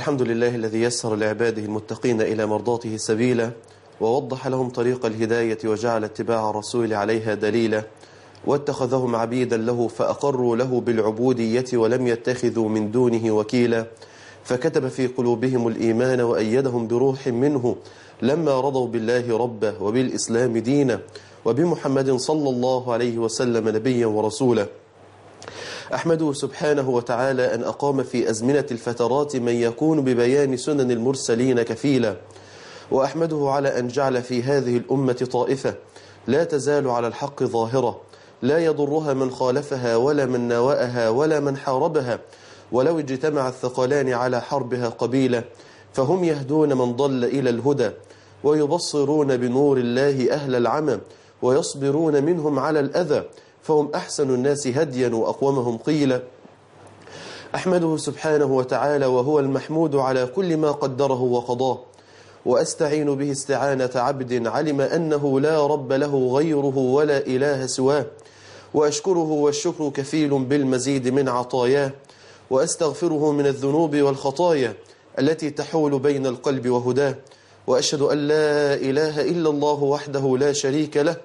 الحمد لله الذي يسر لعباده المتقين إلى مرضاته سبيلا، ووضح لهم طريق الهداية وجعل اتباع الرسول عليها دليلا، واتخذهم عبيدا له فأقروا له بالعبودية ولم يتخذوا من دونه وكيلا، فكتب في قلوبهم الإيمان وأيدهم بروح منه لما رضوا بالله ربا وبالإسلام دينا وبمحمد صلى الله عليه وسلم نبيا ورسولا. أحمده سبحانه وتعالى أن أقام في أزمنة الفترات من يكون ببيان سنن المرسلين كفيلا، وأحمده على أن جعل في هذه الأمة طائفة لا تزال على الحق ظاهرة، لا يضرها من خالفها ولا من ناوأها ولا من حاربها، ولو اجتمع الثقلان على حربها قبيلة، فهم يهدون من ضل إلى الهدى، ويبصرون بنور الله أهل العمى، ويصبرون منهم على الأذى، فهم أحسن الناس هديا وأقومهم قيلا. أحمده سبحانه وتعالى وهو المحمود على كل ما قدره وقضاه، وأستعين به استعانة عبد علم أنه لا رب له غيره ولا إله سواه، وأشكره والشكر كفيل بالمزيد من عطاياه، وأستغفره من الذنوب والخطايا التي تحول بين القلب وهداه، وأشهد أن لا إله إلا الله وحده لا شريك له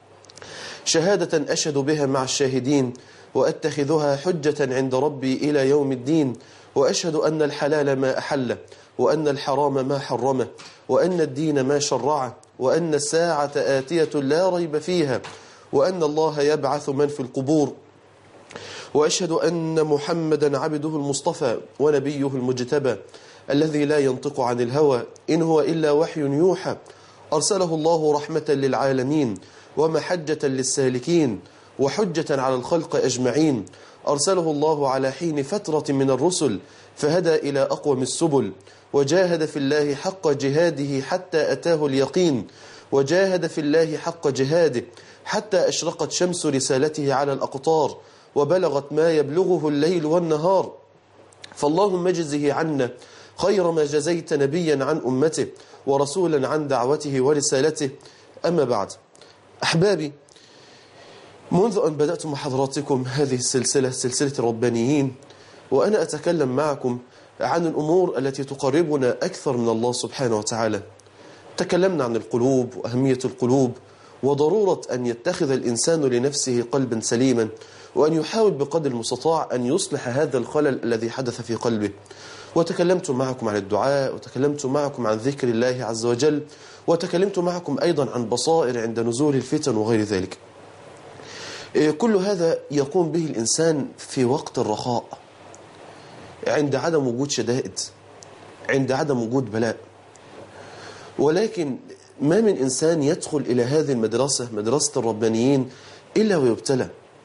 شهادة أشهد بها مع الشاهدين، وأتخذها حجة عند ربي إلى يوم الدين، وأشهد أن الحلال ما أحله، وأن الحرام ما حرمه، وأن الدين ما شرعه، وأن الساعة آتية لا ريب فيها، وأن الله يبعث من في القبور، وأشهد أن محمدا عبده المصطفى ونبيه المجتبى الذي لا ينطق عن الهوى إن هو إلا وحي يوحى، أرسله الله رحمة للعالمين ومحجة للسالكين وحجة على الخلق أجمعين، أرسله الله على حين فترة من الرسل فهدى إلى أقوم السبل، وجاهد في الله حق جهاده حتى أتاه اليقين، وجاهد في الله حق جهاده حتى أشرقت شمس رسالته على الأقطار، وبلغت ما يبلغه الليل والنهار، فاللهم اجزه عنا خير ما جزيت نبيا عن أمته ورسولا عن دعوته ورسالته. أما بعد، أحبابي، منذ أن بدأت مع حضراتكم هذه السلسلة، سلسلة الربانيين، وأنا أتكلم معكم عن الأمور التي تقربنا أكثر من الله سبحانه وتعالى. تكلمنا عن القلوب وأهمية القلوب، وضرورة أن يتخذ الإنسان لنفسه قلبا سليما، وأن يحاول بقدر المستطاع أن يصلح هذا الخلل الذي حدث في قلبه. وتكلمت معكم عن الدعاء، وتكلمت معكم عن ذكر الله عز وجل، وتكلمت معكم أيضا عن بصائر عند نزول الفتن وغير ذلك. كل هذا يقوم به الإنسان في وقت الرخاء، عند عدم وجود شدائد، عند عدم وجود بلاء. ولكن ما من إنسان يدخل إلى هذه المدرسة، مدرسة الربانيين، إلا ويبتلى،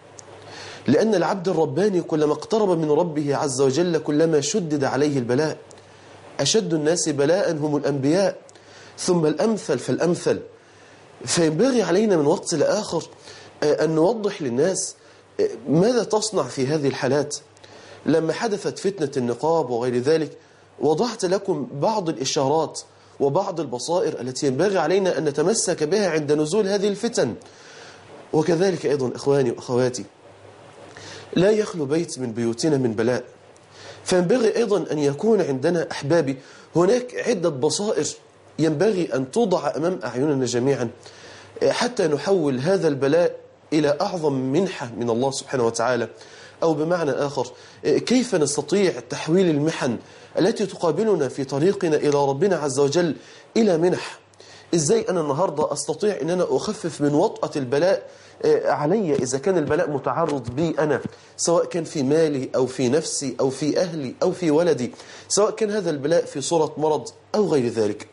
لأن العبد الرباني كلما اقترب من ربه عز وجل كلما شدد عليه البلاء. أشد الناس بلاء هم الأنبياء، ثم الأمثل فالأمثل. فينبغي علينا من وقت لآخر أن نوضح للناس ماذا تصنع في هذه الحالات. لما حدثت فتنة النقاب وغير ذلك، وضحت لكم بعض الإشارات وبعض البصائر التي ينبغي علينا أن نتمسك بها عند نزول هذه الفتن. وكذلك أيضا إخواني وأخواتي، لا يخلو بيت من بيوتنا من بلاء، فينبغي أيضا أن يكون عندنا أحبابي هناك عدة بصائر ينبغي أن توضع أمام أعيننا جميعا، حتى نحول هذا البلاء إلى أعظم منحة من الله سبحانه وتعالى. أو بمعنى آخر، كيف نستطيع تحويل المحن التي تقابلنا في طريقنا إلى ربنا عز وجل إلى منح. إزاي أنا النهاردة أستطيع أن أنا أخفف من وطأة البلاء علي إذا كان البلاء متعرض بي أنا، سواء كان في مالي أو في نفسي أو في أهلي أو في ولدي، سواء كان هذا البلاء في صورة مرض أو غير ذلك.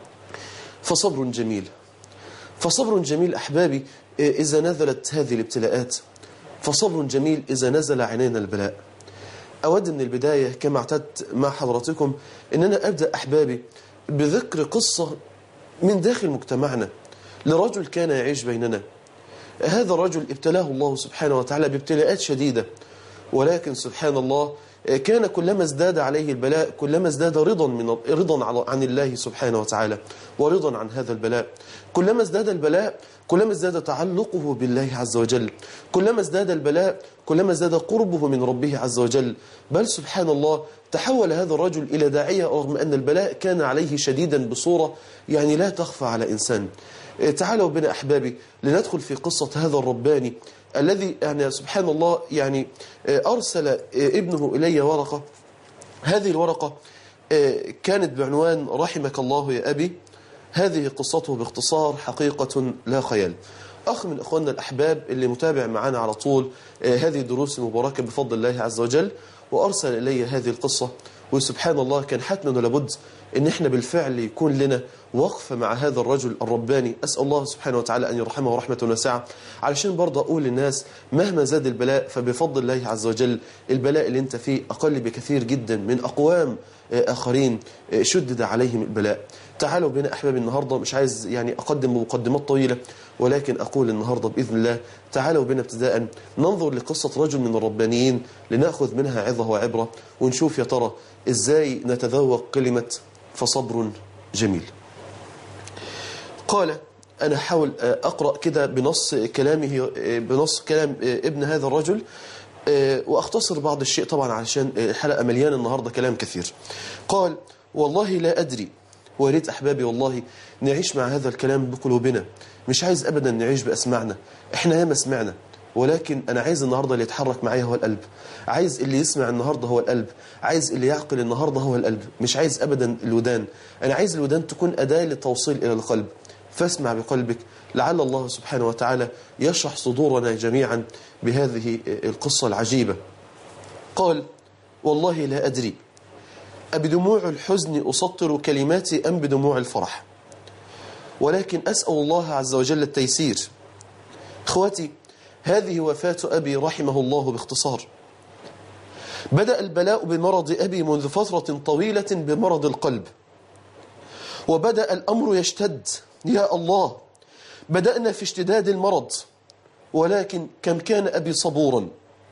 فصبر جميل، فصبر جميل أحبابي إذا نزلت هذه الابتلاءات، فصبر جميل إذا نزل علينا البلاء. أود من البداية كما اعتدت مع حضراتكم أن أنا أبدأ أحبابي بذكر قصة من داخل مجتمعنا لرجل كان يعيش بيننا. هذا الرجل ابتلاه الله سبحانه وتعالى بابتلاءات شديدة، ولكن سبحان الله كان كلما ازداد عليه البلاء كلما ازداد رضا عن الله سبحانه وتعالى ورضا عن هذا البلاء. كلما ازداد البلاء كلما ازداد تعلقه بالله عز وجل، كلما ازداد البلاء كلما ازداد قربه من ربه عز وجل. بل سبحان الله تحول هذا الرجل إلى داعية رغم أن البلاء كان عليه شديدا بصورة يعني لا تخفى على إنسان. تعالوا بنا أحبابي لندخل في قصة هذا الرباني الذي يعني سبحان الله يعني أرسل ابنه إلي ورقة. هذه الورقة كانت بعنوان رحمك الله يا أبي. هذه قصته باختصار حقيقة لا خيال. أخ من أخواننا الأحباب اللي متابع معنا على طول هذه الدروس المباركة بفضل الله عز وجل وأرسل إلي هذه القصة. وسبحان الله كان حتما ولابد إن إحنا بالفعل يكون لنا وقفة مع هذا الرجل الرباني. أسأل الله سبحانه وتعالى أن يرحمه رحمة واسعة، علشان برضه أقول للناس مهما زاد البلاء فبفضل الله عز وجل البلاء اللي أنت فيه أقل بكثير جدا من أقوام آخرين شدد عليهم البلاء. تعالوا بنا أحبابي النهاردة، مش عايز يعني أقدم مقدمات طويلة، ولكن أقول النهاردة بإذن الله تعالوا بنا ابتداء ننظر لقصة رجل من الربانيين لنأخذ منها عظة وعبرة، ونشوف يا ترى إزاي نتذوق كلمة فصبر جميل. قال أنا حاول أقرأ كده بنص كلام ابن هذا الرجل وأختصر بعض الشيء طبعا علشان الحلقة مليانة النهاردة كلام كثير. قال والله لا أدري، وريت أحبابي والله نعيش مع هذا الكلام بقلوبنا، مش عايز أبدا نعيش بأسمعنا، إحنا ياما سمعنا، ولكن أنا عايز النهاردة اللي يتحرك معايا هو القلب، عايز اللي يسمع النهاردة هو القلب، عايز اللي يعقل النهاردة هو القلب، مش عايز أبدا الودان. أنا عايز الودان تكون أداة للتوصيل إلى القلب، فاسمع بقلبك لعل الله سبحانه وتعالى يشرح صدورنا جميعا بهذه القصة العجيبة. قال والله لا أدري أبدموع الحزن أسطر كلماتي أم بدموع الفرح، ولكن أسأل الله عز وجل التيسير. إخواتي هذه وفاة أبي رحمه الله باختصار. بدأ البلاء بمرض أبي منذ فترة طويلة بمرض القلب، وبدأ الأمر يشتد. يا الله، بدأنا في اشتداد المرض، ولكن كم كان أبي صبورا.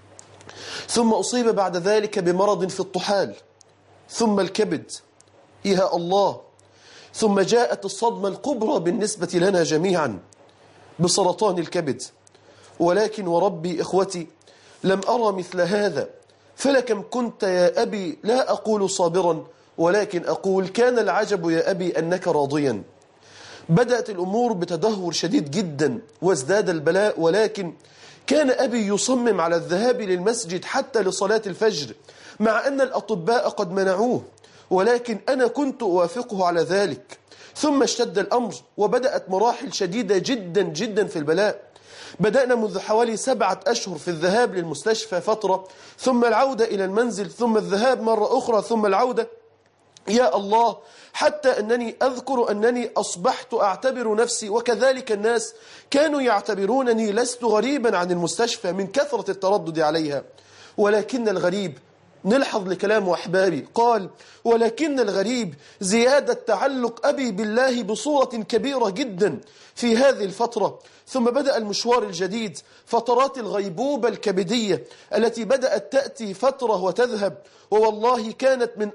ثم أصيب بعد ذلك بمرض في الطحال، ثم الكبد، يا الله، ثم جاءت الصدمة الكبرى بالنسبة لنا جميعا بسرطان الكبد. ولكن وربي إخوتي لم أرى مثل هذا، فلكم كنت يا أبي لا أقول صابرا، ولكن أقول كان العجب يا أبي أنك راضيا. بدأت الأمور بتدهور شديد جدا وازداد البلاء، ولكن كان أبي يصمم على الذهاب للمسجد حتى لصلاة الفجر، مع أن الأطباء قد منعوه، ولكن أنا كنت أوافقه على ذلك. ثم اشتد الأمر وبدأت مراحل شديدة جدا جدا في البلاء. بدأنا منذ حوالي 7 أشهر في الذهاب للمستشفى فترة، ثم العودة إلى المنزل، ثم الذهاب مرة أخرى، ثم العودة. يا الله، حتى أنني أذكر أنني أصبحت أعتبر نفسي وكذلك الناس كانوا يعتبرونني لست غريبا عن المستشفى من كثرة التردد عليها. ولكن الغريب، نلحظ لكلام أحبابي، قال ولكن الغريب زيادة تعلق أبي بالله بصورة كبيرة جدا في هذه الفترة. ثم بدأ المشوار الجديد، فترات الغيبوبة الكبدية التي بدأت تأتي فترة وتذهب، ووالله كانت من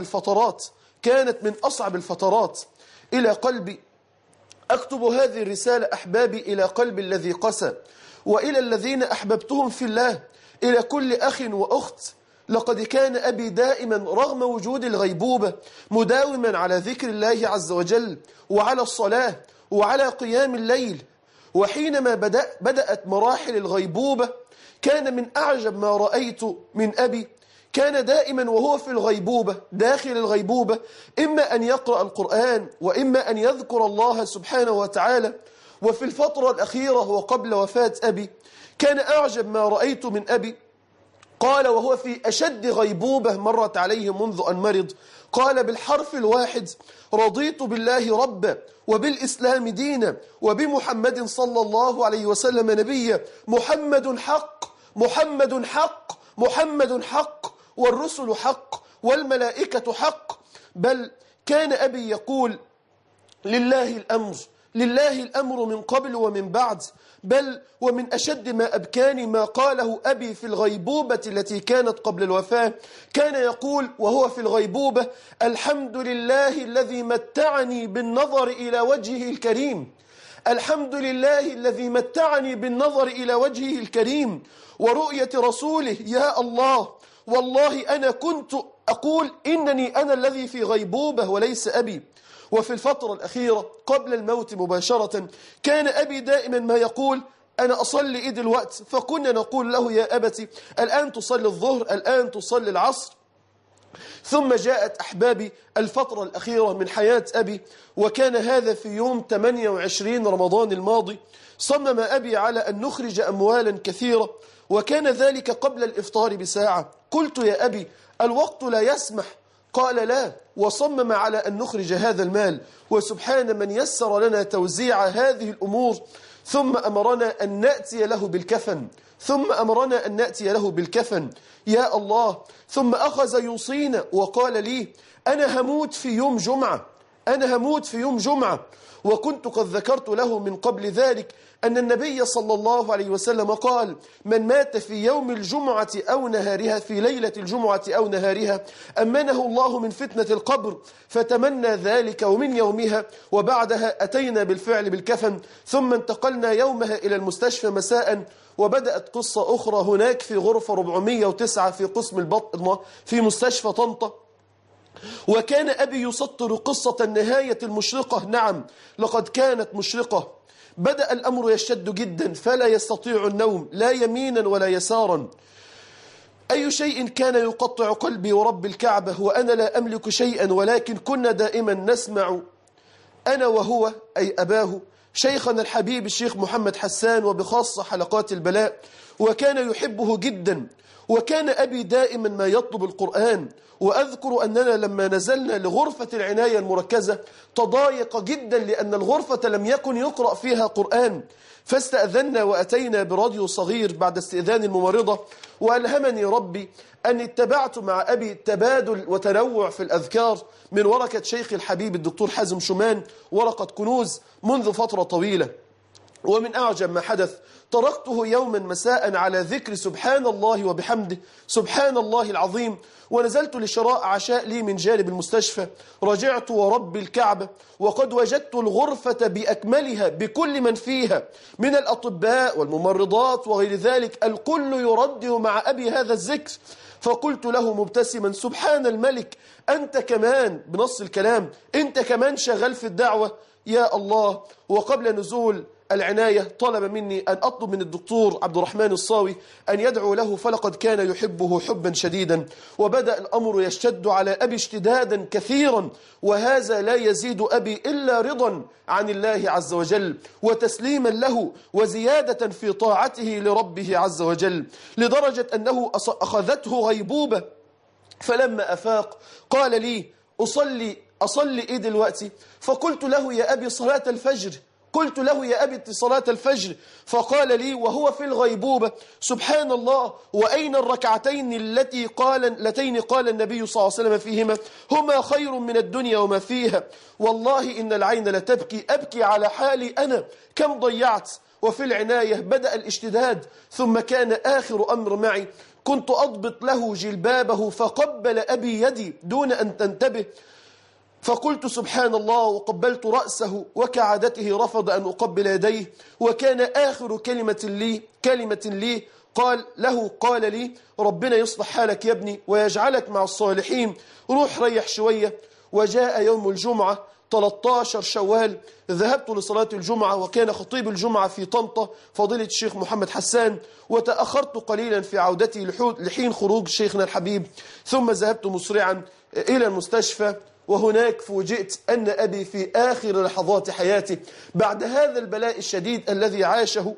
أصعب الفترات إلى قلبي. أكتب هذه الرسالة أحبابي إلى قلبي الذي قسى، وإلى الذين أحببتهم في الله، إلى كل أخ وأخت. لقد كان أبي دائما رغم وجود الغيبوبة مداوما على ذكر الله عز وجل وعلى الصلاة وعلى قيام الليل. وحينما بدأت مراحل الغيبوبة كان من أعجب ما رأيت من أبي، كان دائما وهو في الغيبوبة داخل الغيبوبة إما أن يقرأ القرآن وإما أن يذكر الله سبحانه وتعالى. وفي الفترة الأخيرة وقبل وفاة أبي كان أعجب ما رأيت من أبي، قال وهو في أشد غيبوبة مرت عليه منذ أن مرض، قال بالحرف الواحد: رضيت بالله ربا وبالإسلام دينا وبمحمد صلى الله عليه وسلم نبيا. محمد حق، محمد حق، محمد حق، والرسل حق، والملائكة حق. بل كان أبي يقول: لله الأمر لله الأمر من قبل ومن بعد، بل ومن أشد ما أبكاني ما قاله أبي في الغيبوبة التي كانت قبل الوفاة. كان يقول وهو في الغيبوبة: الحمد لله الذي متعني بالنظر إلى وجهه الكريم، الحمد لله الذي متعني بالنظر إلى وجهه الكريم ورؤية رسوله. يا الله، والله أنا كنت أقول إنني أنا الذي في غيبوبة وليس أبي. وفي الفترة الأخيرة قبل الموت مباشرة كان أبي دائما ما يقول: أنا أصلي إيد الوقت، فكنا نقول له: يا أبتي الآن تصلي الظهر، الآن تصلي العصر. ثم جاءت أحبابي الفترة الأخيرة من حياة أبي، وكان هذا في يوم 28 رمضان الماضي. صمم أبي على أن نخرج أموالا كثيرة، وكان ذلك قبل الإفطار بساعة. قلت: يا أبي الوقت لا يسمح. قال: لا، وصمم على أن نخرج هذا المال، وسبحان من يسر لنا توزيع هذه الأمور. ثم أمرنا أن نأتي له بالكفن. يا الله، ثم أخذ يوصينا وقال لي: أنا هموت في يوم جمعة. وكنت قد ذكرت له من قبل ذلك أن النبي صلى الله عليه وسلم قال: من مات في يوم الجمعة أو نهارها، في ليلة الجمعة أو نهارها، أمنه الله من فتنة القبر. فتمنى ذلك، ومن يومها وبعدها أتينا بالفعل بالكفن، ثم انتقلنا يومها إلى المستشفى مساء. وبدأت قصة أخرى هناك في غرفة 409 في قسم البطنة في مستشفى طنطا. وكان أبي يسطر قصة النهاية المشرقة. نعم، لقد كانت مشرقة. بدأ الأمر يشتد جدا، فلا يستطيع النوم لا يمينا ولا يسارا. أي شيء كان يقطع قلبي ورب الكعبة وأنا لا أملك شيئا، ولكن كنا دائما نسمع أنا وهو، أي أباه، شيخنا الحبيب الشيخ محمد حسان، وبخاصة حلقات البلاء، وكان يحبه جدا. وكان أبي دائما ما يطلب القرآن. وأذكر أننا لما نزلنا لغرفة العناية المركزة تضايق جدا لأن الغرفة لم يكن يقرأ فيها قرآن، فاستأذنا وأتينا براديو صغير بعد استئذان الممرضة. وألهمني ربي أن اتبعت مع أبي تبادل وتنوع في الأذكار من ورقة شيخ الحبيب الدكتور حازم شومان، ورقة كنوز، منذ فترة طويلة. ومن أعجب ما حدث تركته يوما مساء على ذكر سبحان الله وبحمده، سبحان الله العظيم، ونزلت لشراء عشاء لي من جانب المستشفى. رجعت ورب الكعبة وقد وجدت الغرفة بأكملها بكل من فيها من الأطباء والممرضات وغير ذلك، الكل يردد مع أبي هذا الذكر. فقلت له مبتسما: سبحان الملك، أنت كمان بنص الكلام، أنت كمان شغال في الدعوة. يا الله. وقبل نزول العناية طلب مني أن أطلب من الدكتور عبد الرحمن الصاوي أن يدعو له، فلقد كان يحبه حبا شديدا. وبدأ الأمر يشتد على أبي اشتدادا كثيرا، وهذا لا يزيد أبي إلا رضا عن الله عز وجل وتسليما له وزيادة في طاعته لربه عز وجل، لدرجة أنه أخذته غيبوبة. فلما أفاق قال لي: أصلي إيه دلوقتي؟ فقلت له: يا أبي صلاة الفجر. قلت له: يا أبي صلاة الفجر. فقال لي وهو في الغيبوبة: سبحان الله، وأين الركعتين اللتين قال النبي صلى الله عليه وسلم فيهما: هما خير من الدنيا وما فيها. والله إن العين لتبكي، أبكي على حالي أنا، كم ضيعت. وفي العناية بدأ الاشتداد، ثم كان آخر أمر معي كنت أضبط له جلبابه، فقبل أبي يدي دون أن تنتبه، فقلت: سبحان الله، وقبلت رأسه، وكعادته رفض أن أقبل يديه. وكان آخر كلمة لي قال لي: ربنا يصلح حالك يا ابني ويجعلك مع الصالحين، روح ريح شوية. وجاء يوم الجمعة 13 شوال، ذهبت لصلاة الجمعة، وكان خطيب الجمعة في طنطا فضيلة الشيخ محمد حسان، وتأخرت قليلا في عودتي لحين خروج شيخنا الحبيب. ثم ذهبت مسرعا إلى المستشفى، وهناك فوجئت أن أبي في آخر لحظات حياته بعد هذا البلاء الشديد الذي عاشه.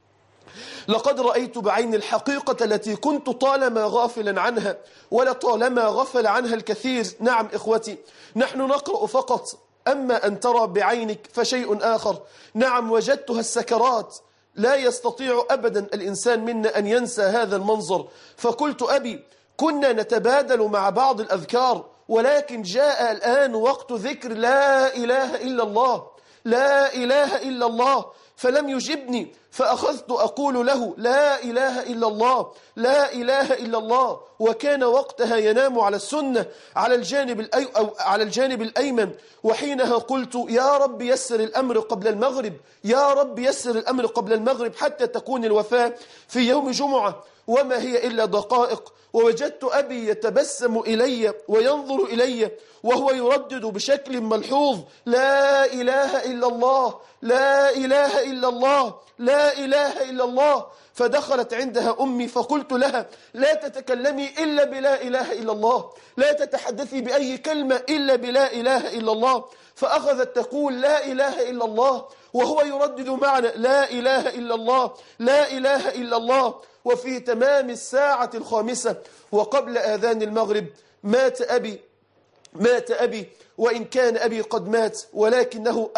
لقد رأيت بعين الحقيقة التي كنت طالما غافلا عنها، ولطالما غفل عنها الكثير. نعم إخوتي، نحن نقرأ فقط، أما أن ترى بعينك فشيء آخر. نعم، وجدتها السكرات، لا يستطيع أبدا الإنسان منا أن ينسى هذا المنظر. فقلت: أبي، كنا نتبادل مع بعض الأذكار، ولكن جاء الآن وقت ذكر لا إله إلا الله، لا إله إلا الله، فلم يجبني، فأخذت أقول له لا إله إلا الله، لا إله إلا الله. وكان وقتها ينام على السنة على الجانب الأيمن. وحينها قلت يا رب يسر الأمر قبل المغرب، يا رب يسر الأمر قبل المغرب حتى تكون الوفاة في يوم جمعة، وما هي إلا دقائق. ووجدت أبي يتبسم إلي وينظر إلي وهو يردد بشكل ملحوظ لا إله إلا الله، لا إله إلا الله، لا إله إلا الله. فدخلت عندها أمي فقلت لها لا تتكلمي إلا بلا إله إلا الله، لا تتحدثي بأي كلمة إلا بلا إله إلا الله. فأخذت تقول لا إله إلا الله وهو يردد معنا لا إله إلا الله، لا إله إلا الله. وفي تمام الساعة 5 وقبل آذان المغرب مات أبي، وإن كان أبي قد مات ولكنه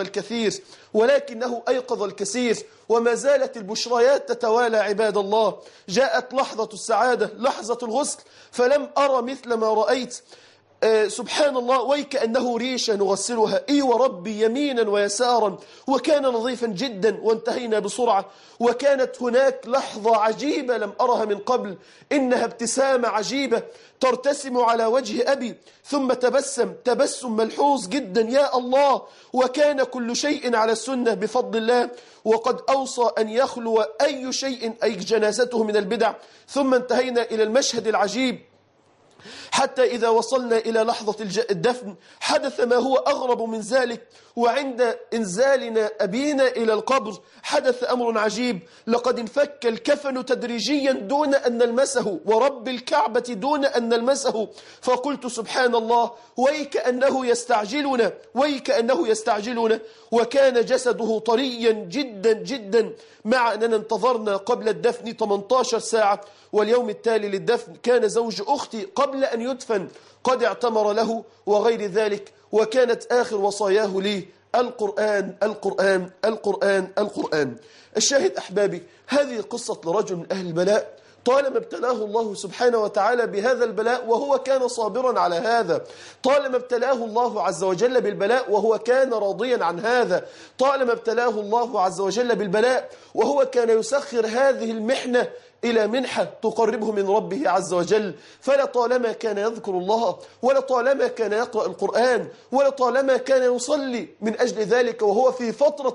أيقظ الكثير، وما زالت البشريات تتوالى عباد الله. جاءت لحظة السعادة، لحظة الغسل، فلم أرى مثل ما رأيت. سبحان الله، ويكأنه ريشة نغسلها وربي يمينا ويسارا، وكان نظيفا جدا. وانتهينا بسرعة، وكانت هناك لحظة عجيبة لم أرها من قبل، إنها ابتسامة عجيبة ترتسم على وجه أبي، ثم تبسم ملحوظ جدا يا الله. وكان كل شيء على السنة بفضل الله، وقد أوصى أن يخلو أي شيء أي جنازته من البدع. ثم انتهينا إلى المشهد العجيب، حتى إذا وصلنا إلى لحظة الدفن حدث ما هو أغرب من ذلك. وعند إنزالنا أبينا إلى القبر حدث أمر عجيب، لقد انفك الكفن تدريجيا دون أن نلمسه، ورب الكعبة دون أن نلمسه. فقلت سبحان الله، ويكأنه يستعجلنا، وكان جسده طريا جدا جدا، مع أننا انتظرنا قبل الدفن 18 ساعة. واليوم التالي للدفن كان زوج أختي قبل أن يدفن قد اعتمر له وغير ذلك. وكانت آخر وصاياه لي القرآن القرآن القرآن القرآن. الشاهد أحبابي، هذه قصة لرجل من أهل البلاء، طالما ابتلاه الله سبحانه وتعالى بهذا البلاء وهو كان صابرا على هذا، طالما ابتلاه الله عز وجل بالبلاء وهو كان راضيا عن هذا، طالما ابتلاه الله عز وجل بالبلاء وهو كان يسخر هذه المحنة إلى منحة تقربه من ربه عز وجل. فلطالما كان يذكر الله، ولطالما كان يقرأ القرآن، ولطالما كان يصلي. من أجل ذلك وهو في فترة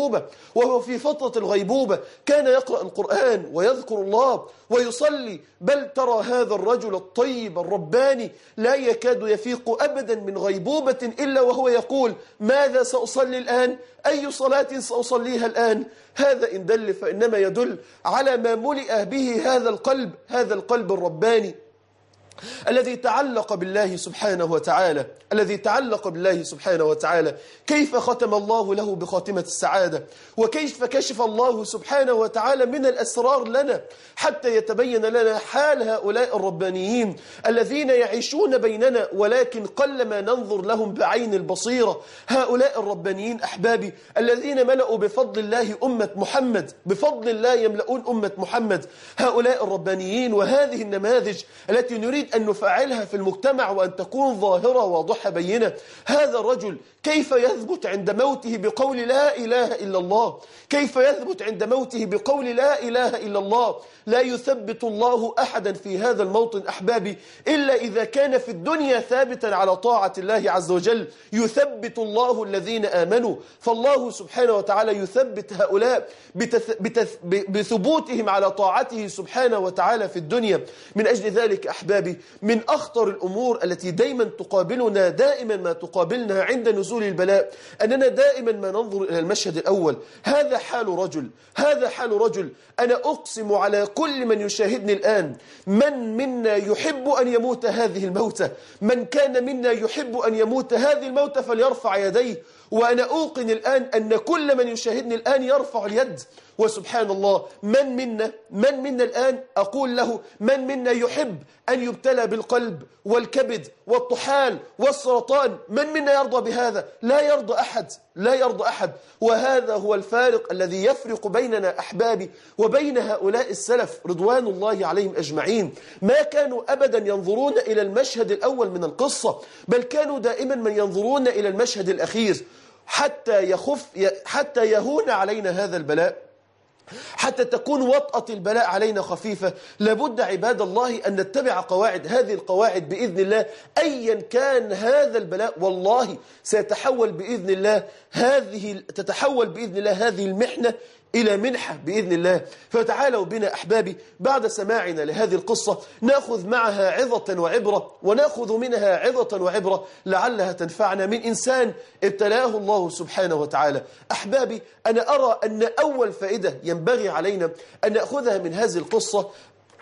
الغيبوبة كان يقرأ القرآن ويذكر الله ويصلي. بل ترى هذا الرجل الطيب الرباني لا يكاد يفيق أبدا من غيبوبة إلا وهو يقول ماذا سأصلي الآن؟ أي صلاة سأصليها الآن؟ هذا إن دل فإنما يدل على ما ملئ به هذا القلب الرباني الذي تعلق بالله سبحانه وتعالى. كيف ختم الله له بخاتمة السعادة، وكيف كشف الله سبحانه وتعالى من الأسرار لنا حتى يتبين لنا حال هؤلاء الربانيين الذين يعيشون بيننا ولكن قلما ننظر لهم بعين البصيرة. هؤلاء الربانيين أحبابي الذين ملأوا بفضل الله أمة محمد، بفضل الله يملؤون أمة محمد. هؤلاء الربانيين وهذه النماذج التي نريد أن نفعلها في المجتمع وأن تكون ظاهرة واضحة بينة. هذا الرجل كيف يثبت عند موته بقول لا إله إلا الله؟ كيف يثبت عند موته بقول لا إله إلا الله؟ لا يثبت الله أحدا في هذا الموطن أحبابي إلا إذا كان في الدنيا ثابتا على طاعة الله عز وجل. يثبت الله الذين آمنوا، فالله سبحانه وتعالى يثبت هؤلاء بثبوتهم على طاعته سبحانه وتعالى في الدنيا. من أجل ذلك أحبابي من أخطر الأمور التي دائما تقابلنا، دائما ما تقابلنا عند نزول البلاء، أننا دائما ما ننظر إلى المشهد الأول. هذا حال رجل أنا أقسم على كل من يشاهدني الآن، من منا يحب أن يموت هذه الموتة؟ من كان منا يحب أن يموت هذه الموتة فليرفع يديه. وأنا أوقن الآن أن كل من يشاهدني الآن يرفع اليد. وسبحان الله، من منا الآن أقول له من منا يحب أن يبتلى بالقلب والكبد والطحال والسرطان؟ من منا يرضى بهذا؟ لا يرضى أحد. وهذا هو الفارق الذي يفرق بيننا أحبابي وبين هؤلاء السلف رضوان الله عليهم أجمعين. ما كانوا أبدا ينظرون إلى المشهد الأول من القصة، بل كانوا دائما من ينظرون إلى المشهد الأخير. حتى يهون علينا هذا البلاء، حتى تكون وطأة البلاء علينا خفيفة. لابد عباد الله أن نتبع قواعد، هذه القواعد بإذن الله أيا كان هذا البلاء والله سيتحول بإذن الله، تتحول بإذن الله هذه المحنة إلى منحة بإذن الله. فتعالوا بنا أحبابي بعد سماعنا لهذه القصة نأخذ معها عظة وعبرة، ونأخذ منها عظة وعبرة لعلها تنفعنا من إنسان ابتلاه الله سبحانه وتعالى. أحبابي، أنا أرى أن أول فائدة ينبغي علينا أن نأخذها من هذه القصة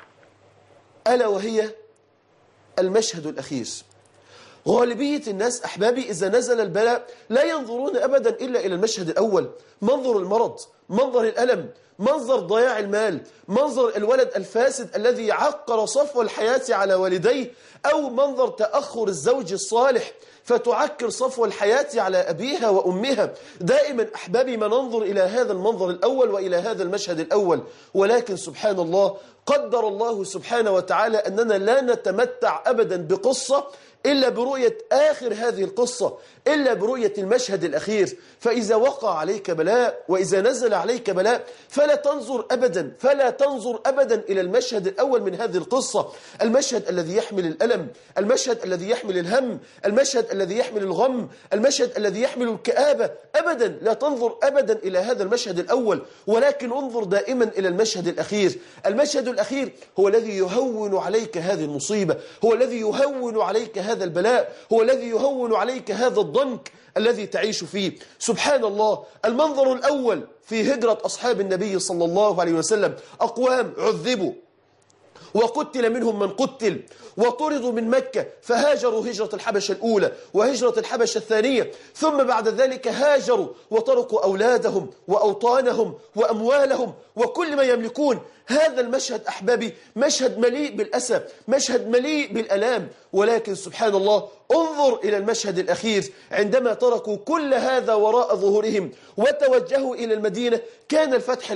ألا وهي المشهد الأخير. غالبية الناس أحبابي إذا نزل البلاء لا ينظرون أبدا إلا إلى المشهد الأول، منظر المرض، منظر الألم، منظر ضياع المال، منظر الولد الفاسد الذي عقر صفو الحياة على والديه، أو منظر تأخر الزوج الصالح فتعكر صفو الحياة على أبيها وأمها. دائما أحبابي ما ننظر إلى هذا المنظر الأول وإلى هذا المشهد الأول، ولكن سبحان الله قدر الله سبحانه وتعالى أننا لا نتمتع أبدا بقصة إلا برؤية آخر هذه القصة، إلا برؤية المشهد الأخير. فإذا وقع عليك بلاء وإذا نزل عليك بلاء فلا تنظر أبدا إلى المشهد الأول من هذه القصة، المشهد الذي يحمل الألم، المشهد الذي يحمل الهم، المشهد الذي يحمل الغم، المشهد الذي يحمل الكآبة. أبدا لا تنظر أبدا إلى هذا المشهد الأول، ولكن انظر دائما إلى المشهد الأخير. المشهد الأخير هو الذي يهون عليك هذه المصيبة، هو الذي يهون عليك هذا البلاء، هو الذي يهون عليك هذا الضنك الذي تعيش فيه. سبحان الله، المنظر الأول في هجرة أصحاب النبي صلى الله عليه وسلم، أقوام عذبوا وقتل منهم من قتل وطردوا من مكة، فهاجروا هجرة الحبشة الأولى وهجرة الحبشة الثانية، ثم بعد ذلك هاجروا وتركوا أولادهم وأوطانهم وأموالهم وكل ما يملكون. هذا المشهد أحبابي مشهد مليء بالأسى، مشهد مليء بالألام، ولكن سبحان الله انظر إلى المشهد الأخير عندما تركوا كل هذا وراء ظهورهم وتوجهوا إلى المدينة. كان الفتح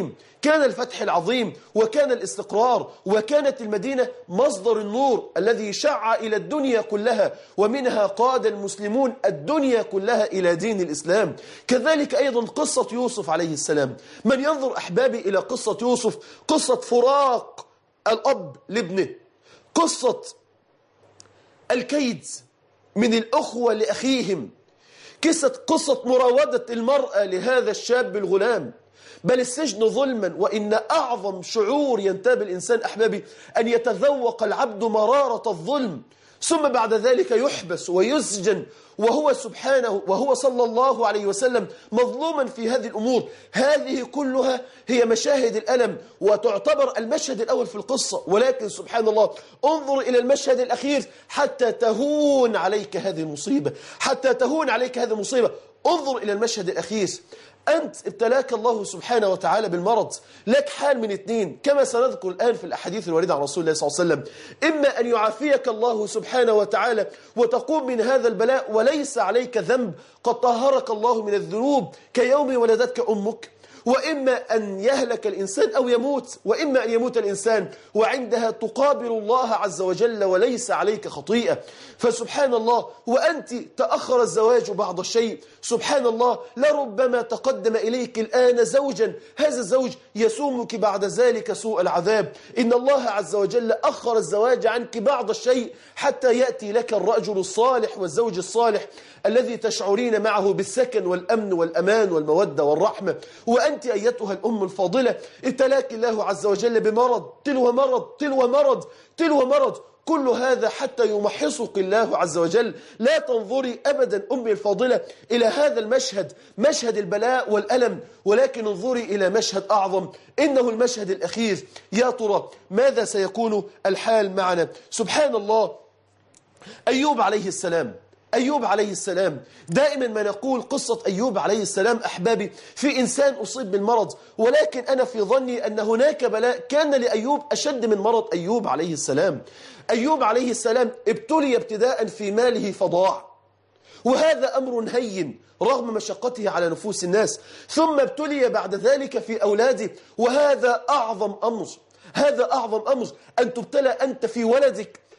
العظيم وكان الاستقرار، وكانت المدينة مصدر النور الذي شع إلى الدنيا كلها، ومنها قاد المسلمون الدنيا كلها إلى دين الإسلام. كذلك أيضا قصة يوسف عليه السلام. من ينظر أحبابي إلى قصة يوسف، قصة فراق الأب لابنه، قصة الكيد من الأخوة لأخيهم، قصة مراودة المرأة لهذا الشاب الغلام، بل السجن ظلما. وإن أعظم شعور ينتاب الإنسان أحبابي أن يتذوق العبد مرارة الظلم، ثم بعد ذلك يحبس ويسجن وهو صلى الله عليه وسلم مظلوما في هذه الأمور. هذه كلها هي مشاهد الألم وتعتبر المشهد الأول في القصة، ولكن سبحان الله انظر إلى المشهد الأخير حتى تهون عليك هذه المصيبة، انظر إلى المشهد الأخير. أنت ابتلاك الله سبحانه وتعالى بالمرض، لك حال من اثنين كما سنذكر الآن في الأحاديث الواردة عن رسول الله صلى الله عليه وسلم: إما أن يعافيك الله سبحانه وتعالى وتقوم من هذا البلاء وليس عليك ذنب، قد طهرك الله من الذنوب كيوم ولدتك أمك، وإما أن يهلك الإنسان أو يموت، وإما أن يموت الإنسان وعندها تقابل الله عز وجل وليس عليك خطيئة. فسبحان الله، وأنت تأخر الزواج بعض الشيء، سبحان الله لربما تقدم إليك الآن زوجا، هذا الزوج يسومك بعد ذلك سوء العذاب. إن الله عز وجل أخر الزواج عنك بعض الشيء حتى يأتي لك الرجل الصالح والزوج الصالح الذي تشعرين معه بالسكن والأمن والأمان والمودة والرحمة. وأنت أيتها الأم الفاضلة ابتلاك الله عز وجل بمرض تلو مرض، كل هذا حتى يمحصك الله عز وجل. لا تنظري أبدا أمي الفاضلة إلى هذا المشهد، مشهد البلاء والألم، ولكن انظري إلى مشهد أعظم، إنه المشهد الأخير. يا ترى ماذا سيكون الحال معنا؟ سبحان الله، أيوب عليه السلام دائما ما نقول قصة أيوب عليه السلام أحبابي في إنسان أصيب بالمرض، ولكن أنا في ظني أن هناك بلاء كان لأيوب أشد من مرض أيوب عليه السلام. أيوب عليه السلام ابتلي ابتداء في ماله فضاع، وهذا أمر هين رغم مشقته على نفوس الناس، ثم ابتلي بعد ذلك في أولاده، وهذا أعظم أمر، أن تبتلى أنت في ولدك،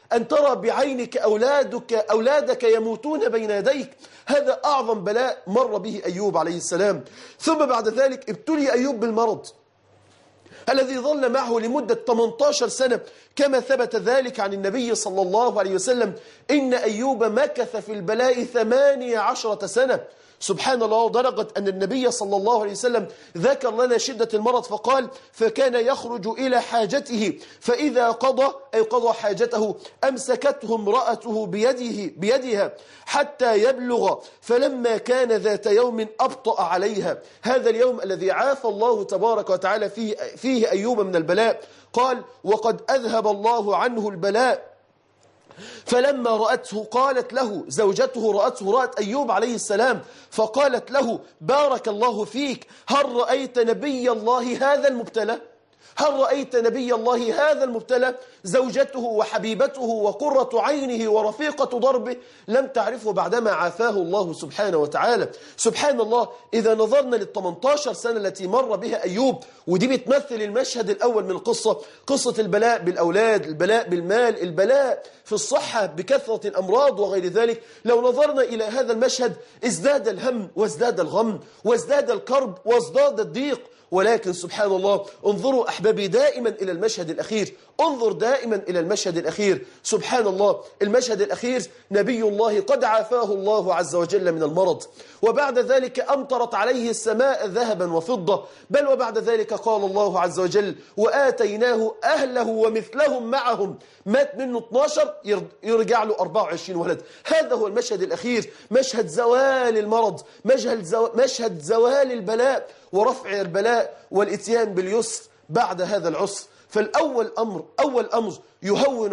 أن ترى بعينك أولادك يموتون بين يديك. هذا أعظم بلاء مر به أيوب عليه السلام. ثم بعد ذلك ابتلي أيوب بالمرض الذي ظل معه لمدة 18 سنة، كما ثبت ذلك عن النبي صلى الله عليه وسلم إن أيوب مكث في البلاء 18 سنة. سبحان الله، ودرجة أن النبي صلى الله عليه وسلم ذكر لنا شدة المرض فقال: فكان يخرج إلى حاجته فإذا قضى حاجته أمسكته امرأته بيدها حتى يبلغ، فلما كان ذات يوم أبطأ عليها. هذا اليوم الذي عافى الله تبارك وتعالى فيه أيوب من البلاء، قال: وقد أذهب الله عنه البلاء. فلما رأته قالت له زوجته، رأت أيوب عليه السلام فقالت له: بارك الله فيك، هل رأيت نبي الله هذا المبتلى؟ هل رأيت نبي الله هذا المبتلى؟ زوجته وحبيبته وقرة عينه ورفيقة دربه لم تعرفه بعدما عافاه الله سبحانه وتعالى. سبحان الله، إذا نظرنا لل18 سنة التي مر بها أيوب، ودي بتمثل المشهد الأول من القصة، قصة البلاء بالأولاد، البلاء بالمال، البلاء في الصحة بكثرة الأمراض وغير ذلك. لو نظرنا إلى هذا المشهد ازداد الهم وازداد الغم وازداد الكرب وازداد الضيق. ولكن سبحان الله، انظروا أحبابي دائما إلى المشهد الأخير، انظر دائما إلى المشهد الأخير. سبحان الله، المشهد الأخير نبي الله قد عافاه الله عز وجل من المرض، وبعد ذلك أمطرت عليه السماء ذهبا وفضة، بل وبعد ذلك قال الله عز وجل: وآتيناه أهله ومثلهم معهم. مات منه 12 يرجع له 24 ولد. هذا هو المشهد الأخير، مشهد زوال المرض، مشهد زوال البلاء ورفع البلاء والإتيان باليسر بعد هذا العسر. فالأول أول أمر يهون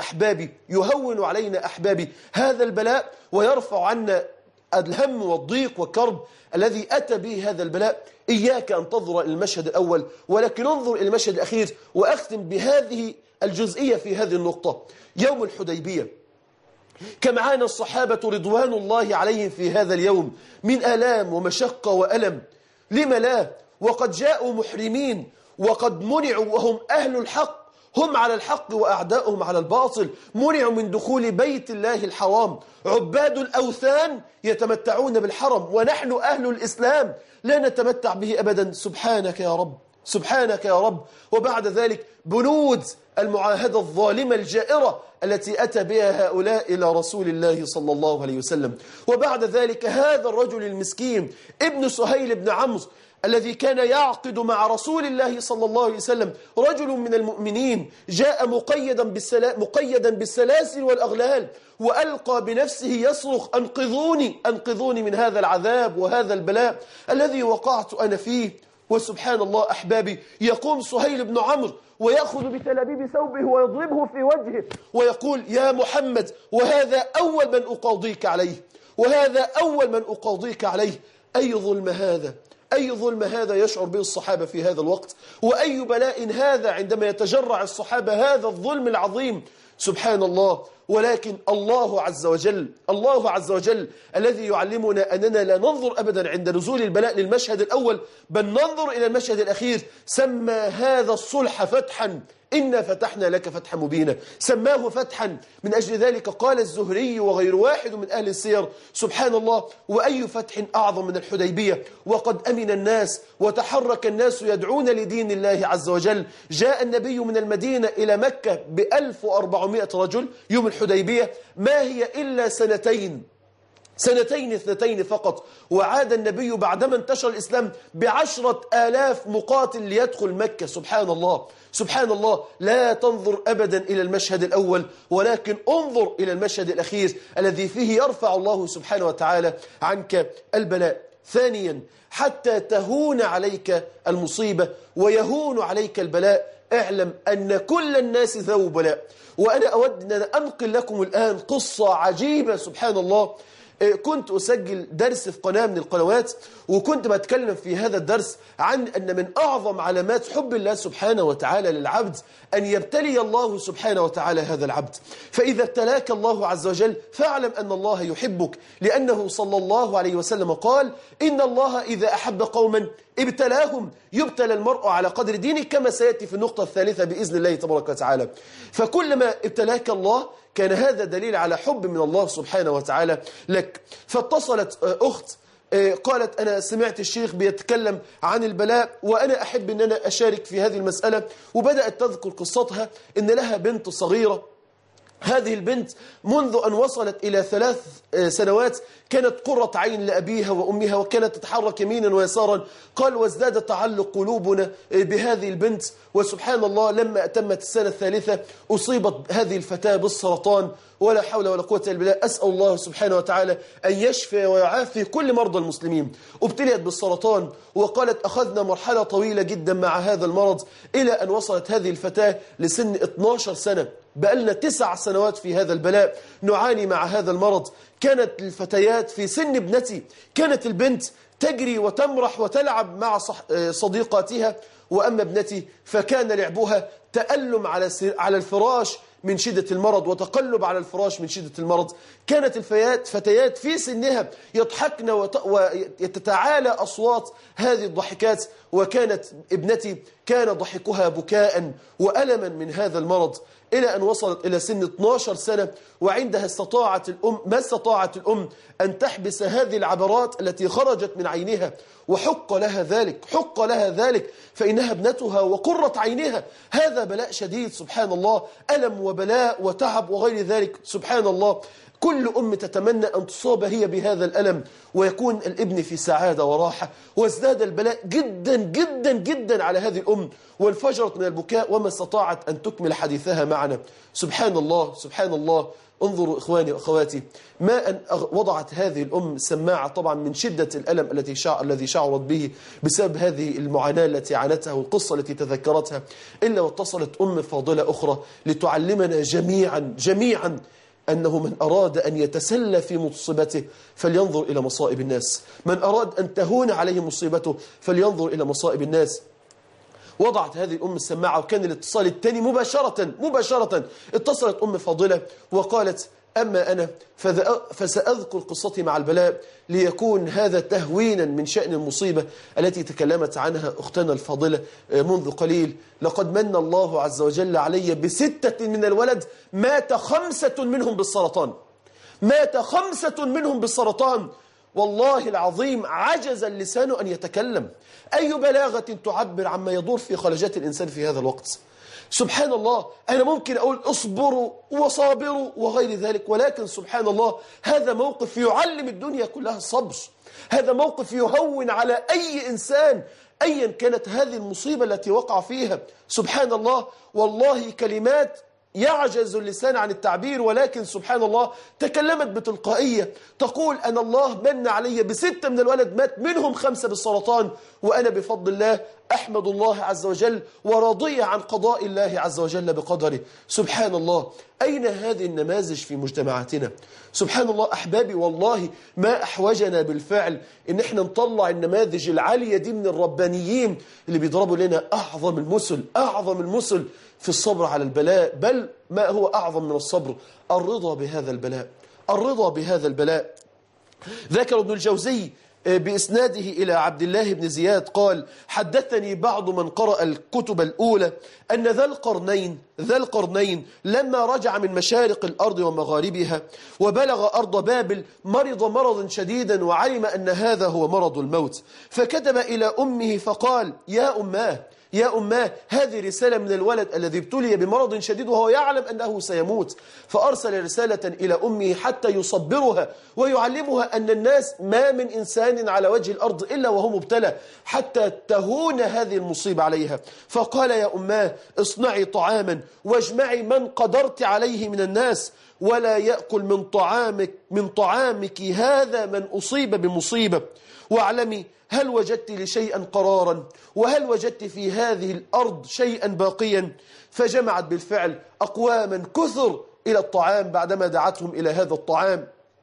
علينا أحبابي هذا البلاء، ويرفع عنا الهم والضيق والكرب الذي أتى به هذا البلاء. إياك أن تنظر إلى المشهد الأول، ولكن انظر إلى المشهد الأخير. وأختم بهذه الجزئية في هذه النقطة. يوم الحديبية كم عانى الصحابة رضوان الله عليهم في هذا اليوم من آلام ومشقة وألم. لم لا؟ وقد جاءوا محرمين وقد منعوا وهم أهل الحق، هم على الحق وأعداؤهم على الباطل، منعوا من دخول بيت الله الحرام. عباد الأوثان يتمتعون بالحرم، ونحن أهل الإسلام لا نتمتع به أبدا. سبحانك يا رب، سبحانك يا رب. وبعد ذلك بنود المعاهدة الظالمة الجائرة التي أتى بها هؤلاء إلى رسول الله صلى الله عليه وسلم. وبعد ذلك هذا الرجل المسكين ابن سهيل بن عمرو الذي كان يعقد مع رسول الله صلى الله عليه وسلم، رجل من المؤمنين، جاء مقيدا بالسلاسل والأغلال، وألقى بنفسه يصرخ: أنقذوني، أنقذوني من هذا العذاب وهذا البلاء الذي وقعت أنا فيه. وسبحان الله أحبابي، يقوم سهيل بن عمرو ويأخذ بتلابيب ثوبه ويضربه في وجهه ويقول: يا محمد، وهذا أول من أقاضيك عليه، وهذا أول من أقاضيك عليه. أي ظلم هذا، أي ظلم هذا يشعر به الصحابة في هذا الوقت، وأي بلاء هذا عندما يتجرع الصحابة هذا الظلم العظيم. سبحان الله. ولكن الله عز وجل الذي يعلمنا أننا لا ننظر أبدا عند نزول البلاء للمشهد الأول، بل ننظر إلى المشهد الأخير. سمى هذا الصلح فتحا، إنا فتحنا لك فتحا مبينا، سماه فتحا. من أجل ذلك قال الزهري وغير واحد من أهل السير: سبحان الله، وأي فتح أعظم من الحديبية، وقد أمن الناس وتحرك الناس يدعون لدين الله عز وجل. جاء النبي من المدينة إلى مكة ب1400 رجل يوم الحديبية، ما هي إلا سنتين 2 فقط. وعاد النبي بعدما انتشر الإسلام ب10,000 مقاتل ليدخل مكة. سبحان الله، سبحان الله. لا تنظر أبدا إلى المشهد الأول، ولكن انظر إلى المشهد الأخير الذي فيه يرفع الله سبحانه وتعالى عنك البلاء. ثانيا، حتى تهون عليك المصيبة ويهون عليك البلاء، اعلم أن كل الناس ذو بلاء. وأنا أود أن أنقل لكم الآن قصة عجيبة. سبحان الله، كنت أسجل درس في قناة من القنوات، وكنت بتكلم في هذا الدرس عن أن من أعظم علامات حب الله سبحانه وتعالى للعبد أن يبتلي الله سبحانه وتعالى هذا العبد. فإذا ابتلاك الله عز وجل فاعلم أن الله يحبك، لأنه صلى الله عليه وسلم قال: إن الله إذا أحب قوما ابتلاهم. يبتلى المرء على قدر دينه، كما سيأتي في النقطة الثالثة بإذن الله تبارك وتعالى. فكلما ابتلاك الله كان هذا دليل على حب من الله سبحانه وتعالى لك. فاتصلت أخت قالت: أنا سمعت الشيخ بيتكلم عن البلاء وأنا أحب أن أنا أشارك في هذه المسألة، وبدأت تذكر قصتها إن لها بنت صغيرة. هذه البنت منذ أن وصلت إلى 3 سنوات كانت قرة عين لأبيها وأمها، وكانت تتحرك يمينا ويسارا. قال: وازداد تعلق قلوبنا بهذه البنت، وسبحان الله لما أتمت السنة الثالثة أصيبت هذه الفتاة بالسرطان، ولا حول ولا قوة إلا بالله. أسأل الله سبحانه وتعالى أن يشفي ويعافي كل مرضى المسلمين. ابتليت بالسرطان، وقالت: أخذنا مرحلة طويلة جدا مع هذا المرض إلى أن وصلت هذه الفتاة لسن 12 سنة. بقالنا 9 سنوات في هذا البلاء نعاني مع هذا المرض. كانت الفتيات في سن ابنتي، كانت البنت تجري وتمرح وتلعب مع صديقاتها، وأما ابنتي فكان لعبها تألم على الفراش من شدة المرض، وتقلب على الفراش من شدة المرض. كانت فتيات في سنها يضحكن ويتتعالى أصوات هذه الضحكات، وكانت ابنتي كان ضحكها بكاء وألما من هذا المرض، إلى أن وصلت إلى سن 12 سنة. وعندها ما استطاعت الأم أن تحبس هذه العبرات التي خرجت من عينها، وحق لها ذلك فإنها ابنتها وقرة عينها. هذا بلاء شديد سبحان الله، ألم وبلاء وتعب وغير ذلك سبحان الله. كل أم تتمنى أن تصاب هي بهذا الألم ويكون الابن في سعادة وراحة. وازداد البلاء جدا جدا جدا على هذه الأم، وانفجرت من البكاء وما استطاعت أن تكمل حديثها معنا. سبحان الله سبحان الله. انظروا إخواني وأخواتي، ما أن وضعت هذه الأم سماعة طبعا من شدة الألم الذي شعرت به بسبب هذه المعاناة التي عانتها والقصة التي تذكرتها، إلا واتصلت أم فاضلة أخرى لتعلمنا جميعا أنه من أراد أن يتسلى في مصيبته فلينظر إلى مصائب الناس، من أراد أن تهون عليه مصيبته فلينظر إلى مصائب الناس. وضعت هذه الأم السماعة، وكان الاتصال الثاني مباشرة اتصلت أم فاضلة وقالت: أما أنا فسأذكر قصتي مع البلاء ليكون هذا تهوينا من شأن المصيبة التي تكلمت عنها أختنا الفاضلة منذ قليل. لقد من الله عز وجل علي ب6 من الولد مات 5 منهم بالسرطان. والله العظيم عجز اللسان أن يتكلم. أي بلاغة تعبر عما يدور في خلجات الإنسان في هذا الوقت. سبحان الله، أنا ممكن أقول اصبروا وصابروا وغير ذلك، ولكن سبحان الله هذا موقف يعلم الدنيا كلها الصبر. هذا موقف يهون على أي إنسان أيا كانت هذه المصيبة التي وقع فيها. سبحان الله، والله كلمات يعجز اللسان عن التعبير، ولكن سبحان الله تكلمت بتلقائية تقول: أن الله من علي ب6 من الولد مات منهم 5 بالسرطان، وأنا بفضل الله أحمد الله عز وجل وراضية عن قضاء الله عز وجل بقدره. سبحان الله، أين هذه النماذج في مجتمعاتنا؟ سبحان الله أحبابي، والله ما أحوجنا بالفعل إن احنا نطلع النماذج العالية دي من الربانيين اللي بيضربوا لنا أعظم المثل في الصبر على البلاء. بل ما هو أعظم من الصبر؟ الرضا بهذا البلاء. ذكر ابن الجوزي بإسناده إلى عبد الله بن زياد قال: حدثني بعض من قرأ الكتب الأولى أن ذا القرنين لما رجع من مشارق الأرض ومغاربها وبلغ أرض بابل مرض مرضا شديدا، وعلم أن هذا هو مرض الموت، فكتب إلى أمه فقال: يا أماه هذه رسالة من الولد الذي ابتلي بمرض شديد وهو يعلم أنه سيموت. فأرسل رسالة إلى أمه حتى يصبرها ويعلمها أن الناس ما من إنسان على وجه الأرض إلا وهو مبتلى حتى تهون هذه المصيبة عليها. فقال: يا أماه اصنعي طعاما واجمعي من قدرت عليه من الناس، ولا يأكل من طعامك هذا من أصيب بمصيبة، واعلمي هل وجدت لشيئا قرارا، وهل وجدت في هذه الأرض شيئا باقيا؟ فجمعت بالفعل أقواما كثر إلى الطعام بعدما دعتهم إلى هذا الطعام.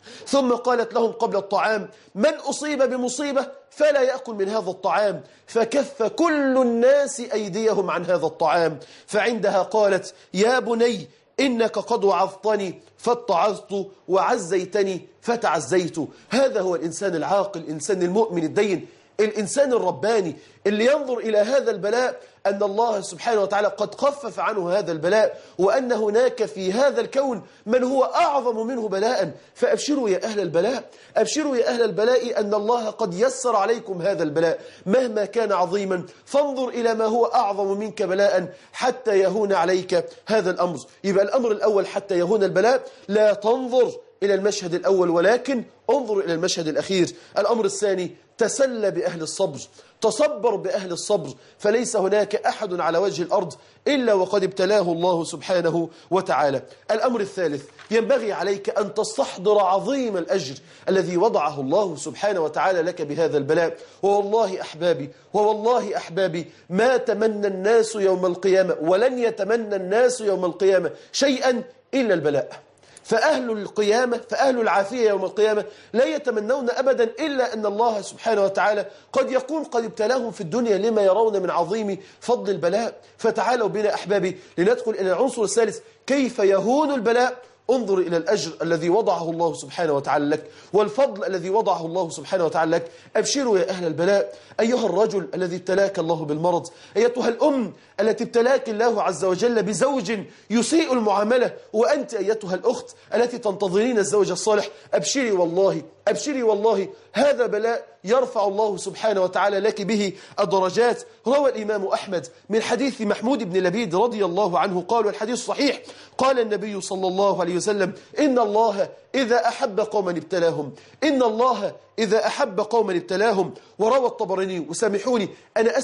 ثم قالت لهم قبل الطعام: من أصيب بمصيبة فلا يأكل من هذا الطعام، فكف كل الناس أيديهم عن هذا الطعام. فعندها قالت: يا بني إنك قد وعظتني فاتعظت، وعزيتني فتعزيت. هذا هو الإنسان العاقل، الإنسان المؤمن الدين، الإنسان الرباني اللي ينظر إلى هذا البلاء أن الله سبحانه وتعالى قد خفف عنه هذا البلاء، وأن هناك في هذا الكون من هو أعظم منه بلاء. فأبشروا يا أهل البلاء، أبشروا يا أهل البلاء أن الله قد يسر عليكم هذا البلاء مهما كان عظيما، فانظر إلى ما هو أعظم منك بلاء حتى يهون عليك هذا الأمر. يبقى الأمر الأول حتى يهون البلاء، لا تنظر إلى المشهد الأول ولكن انظر إلى المشهد الأخير. الأمر الثاني: تسلى بأهل الصبر، تصبر بأهل الصبر، فليس هناك أحد على وجه الأرض إلا وقد ابتلاه الله سبحانه وتعالى. الأمر الثالث: ينبغي عليك أن تستحضر عظيم الأجر الذي وضعه الله سبحانه وتعالى لك بهذا البلاء. ووالله أحبابي، ووالله أحبابي، ما تمنى الناس يوم القيامة ولن يتمنى الناس يوم القيامة شيئا إلا البلاء. فأهل القيامة، فأهل العافية يوم القيامة لا يتمنون أبدا إلا أن الله سبحانه وتعالى قد يكون قد ابتلاهم في الدنيا لما يرون من عظيم فضل البلاء. فتعالوا بنا أحبابي لندخل إلى العنصر الثالث: كيف يهون البلاء. انظر إلى الأجر الذي وضعه الله سبحانه وتعالى لك، والفضل الذي وضعه الله سبحانه وتعالى لك. أبشروا يا أهل البلاء، أيها الرجل الذي ابتلاك الله بالمرض، أيتها الأم التي ابتلاك الله عز وجل بزوج يسيء المعاملة، وأنت أيتها الأخت التي تنتظرين الزوج الصالح، أبشري والله، أبشري والله، هذا بلاء يرفع الله سبحانه وتعالى لك به الدرجات. روى الإمام أحمد من حديث محمود بن لبيد رضي الله عنه قال، والحديث صحيح، قال النبي صلى الله عليه وسلم: إن الله إذا أحب قوما ابتلاهم، إن الله إذا أحب قوما ابتلاهم. وروى الطبراني، وسامحوني أنا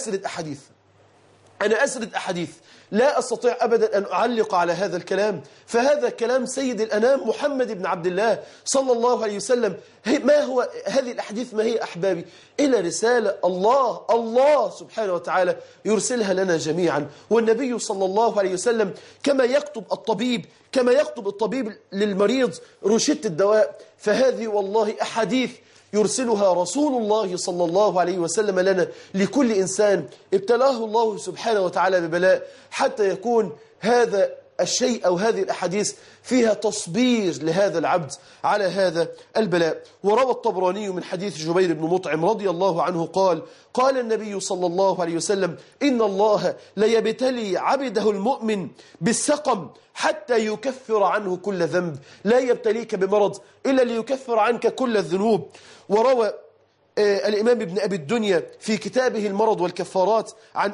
أسرد أحاديث لا أستطيع أبدا أن أعلق على هذا الكلام، فهذا كلام سيد الأنام محمد بن عبد الله صلى الله عليه وسلم. ما هو هذه الأحاديث؟ ما هي أحبابي؟ إلى رسالة الله سبحانه وتعالى يرسلها لنا جميعا. والنبي صلى الله عليه وسلم كما يكتب الطبيب للمريض روشتة الدواء، فهذه والله أحاديث يرسلها رسول الله صلى الله عليه وسلم لنا لكل إنسان ابتلاه الله سبحانه وتعالى ببلاء، حتى يكون هذا الشيء أو هذه الأحاديث فيها تصبير لهذا العبد على هذا البلاء. وروى الطبراني من حديث جبير بن مطعم رضي الله عنه قال: قال النبي صلى الله عليه وسلم: إن الله ليبتلي عبده المؤمن بالسقم حتى يكفر عنه كل ذنب. لا يبتليك بمرض إلا ليكفر عنك كل الذنوب. وروى الإمام ابن أبي الدنيا في كتابه المرض والكفارات عن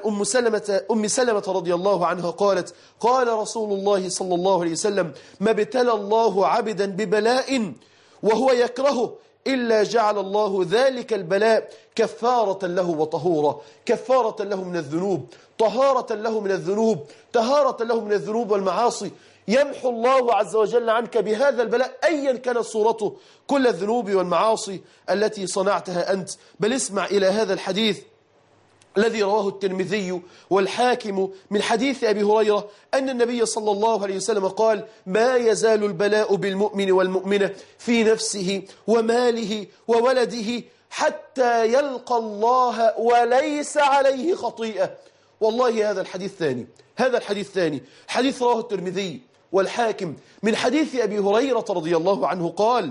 أم سلمة رضي الله عنها قالت: قال رسول الله صلى الله عليه وسلم: ما ابتلى الله عبدا ببلاء وهو يكرهه إلا جعل الله ذلك البلاء كفارة له وطهورة، كفارة له من الذنوب، طهارة له من الذنوب، طهارة له من الذنوب والمعاصي. يمحو الله عز وجل عنك بهذا البلاء أيا كانت صورته كل الذنوب والمعاصي التي صنعتها أنت. بل اسمع إلى هذا الحديث الذي رواه الترمذي والحاكم من حديث أبي هريرة أن النبي صلى الله عليه وسلم قال: ما يزال البلاء بالمؤمن والمؤمنة في نفسه وماله وولده حتى يلقى الله وليس عليه خطيئة. والله هذا الحديث ثاني، حديث رواه الترمذي والحاكم من حديث أبي هريرة رضي الله عنه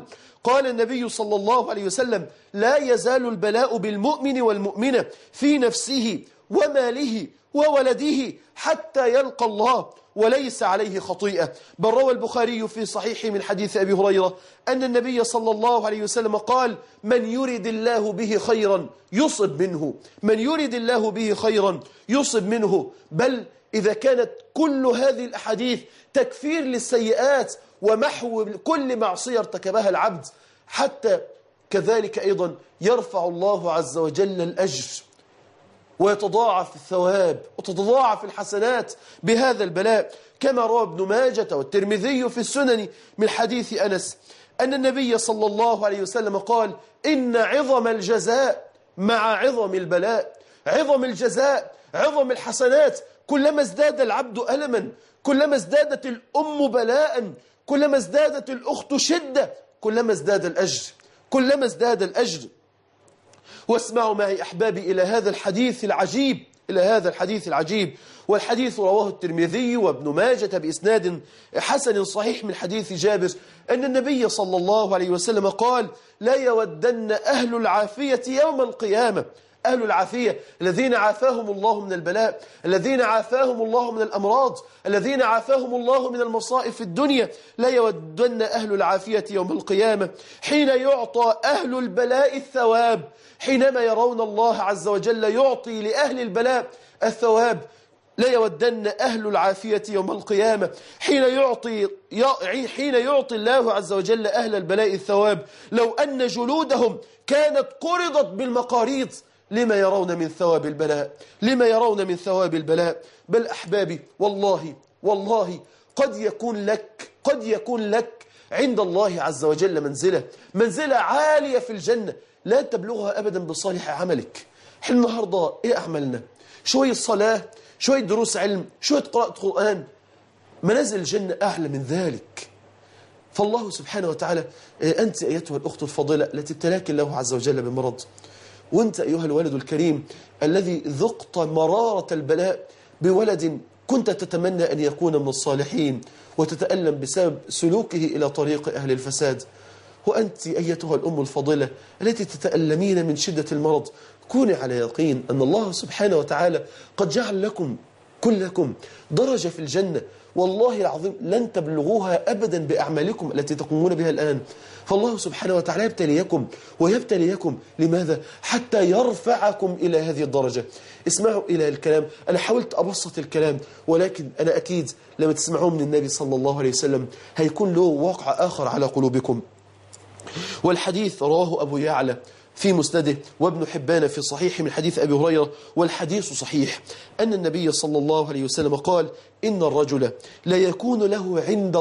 قال النبي صلى الله عليه وسلم: لا يزال البلاء بالمؤمن والمؤمنة في نفسه وماله وولده حتى يلقى الله وليس عليه خطيئة. بل روى البخاري في صحيح من حديث أبي هريرة أن النبي صلى الله عليه وسلم قال: من يرد الله به خيرا يصب منه، من يرد الله به خيرا يصب منه. بل إذا كانت كل هذه الأحاديث تكفير للسيئات ومحو كل معصية ارتكبها العبد، حتى كذلك أيضا يرفع الله عز وجل الأجر ويتضاعف الثواب وتتضاعف الحسنات بهذا البلاء، كما روى ابن ماجة والترمذي في السنن من حديث أنس أن النبي صلى الله عليه وسلم قال: إن عظم الجزاء مع عظم البلاء. عظم الجزاء، عظم الحسنات، كلما ازداد العبد ألما، كلما ازدادت الأم بلاء، كلما ازدادت الأخت شدة، كلما ازداد الأجر، كلما ازداد الأجر. واسمعوا معي أحبابي إلى هذا الحديث العجيب، إلى هذا الحديث العجيب. والحديث رواه الترمذي وابن ماجة بإسناد حسن صحيح من حديث جابر أن النبي صلى الله عليه وسلم قال: لا يودن أهل العافية يوم القيامة، أهل العافية الذين عافاهم الله من البلاء، الذين عافاهم الله من الأمراض، الذين عافاهم الله من المصائب في الدنيا، لا يودن أهل العافية يوم القيامة حين يعطى أهل البلاء الثواب، حينما يرون الله عز وجل يعطي لأهل البلاء الثواب. لا يودن أهل العافية يوم القيامة حين يعطي الله عز وجل أهل البلاء الثواب، لو أن جلودهم كانت قرضت بالمقاريض لما يرون من ثواب البلاء، لما يرون من ثواب البلاء. بل أحبابي والله قد يكون لك عند الله عز وجل منزلة عالية في الجنة لا تبلغها أبدا بصالح عملك. احنا النهاردة إيه أعملنا؟ شوية صلاة، شوية دروس علم، شوية قراءة قرآن. منازل الجنة أعلى من ذلك. فالله سبحانه وتعالى، أنت أيتها الأخت الفاضلة التي ابتلاك الله عز وجل بمرض، وأنت أيها الولد الكريم الذي ذقت مرارة البلاء بولد كنت تتمنى أن يكون من الصالحين وتتألم بسبب سلوكه إلى طريق أهل الفساد، وأنت أيتها الأم الفاضلة التي تتألمين من شدة المرض، كوني على يقين أن الله سبحانه وتعالى قد جعل لكم كلكم درجة في الجنة، والله العظيم لن تبلغوها أبدا بأعمالكم التي تقومون بها الآن. فالله سبحانه وتعالى يبتليكم ويبتليكم، لماذا؟ حتى يرفعكم إلى هذه الدرجة. اسمعوا إلى الكلام، أنا حاولت أبسط الكلام، ولكن أنا أكيد لما تسمعوه من النبي صلى الله عليه وسلم هيكون له واقع آخر على قلوبكم. والحديث رواه أبو يعلى في مسنده وابن حبان في صحيح من حديث أبي هريرة، والحديث صحيح، أن النبي صلى الله عليه وسلم قال: إن الرجل لا يكون له عند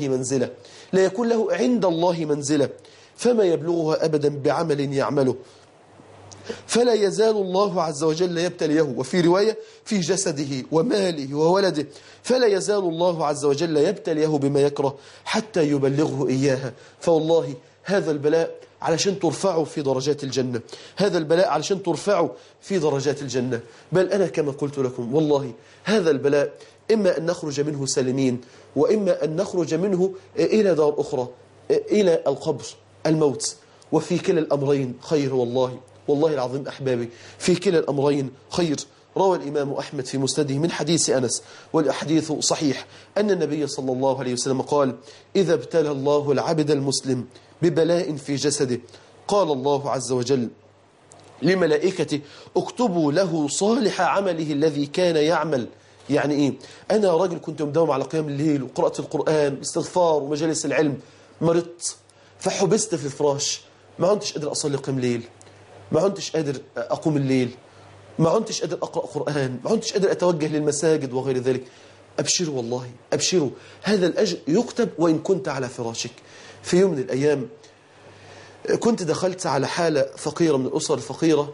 الله منزلة فما يبلغها أبدا بعمل يعمله، فلا يزال الله عز وجل يبتليه، وفي رواية في جسده وماله وولده، فلا يزال الله عز وجل يبتليه بما يكره حتى يبلغه إياها. فوالله هذا البلاء علشان ترفعوا في درجات الجنة، هذا البلاء علشان ترفعوا في درجات الجنة. بل أنا كما قلت لكم والله هذا البلاء إما أن نخرج منه سالمين، وإما أن نخرج منه إلى دار أخرى، إلى القبر، الموت. وفي كلا الأمرين خير، والله العظيم أحبابي في كلا الأمرين خير. روى الإمام أحمد في مسنده من حديث أنس، والحديث صحيح، أن النبي صلى الله عليه وسلم قال: إذا ابتلى الله العبد المسلم ببلاء في جسده قال الله عز وجل لملائكته: اكتبوا له صالح عمله الذي كان يعمل. يعني إيه؟ أنا راجل كنت مداوم على قيام الليل وقراءة القرآن واستغفار ومجالس العلم، مرضت فحبست في الفراش، ما كنتش قادر أصلي قيام ليل، ما كنتش قادر أقوم الليل، ما كنتش قادر أقرأ قرآن، ما كنتش قادر أتوجه للمساجد وغير ذلك. أبشروا والله أبشروا، هذا الأجر يكتب وإن كنت على فراشك. في يوم من الأيام كنت دخلت على حالة فقيرة من الأسر الفقيرة،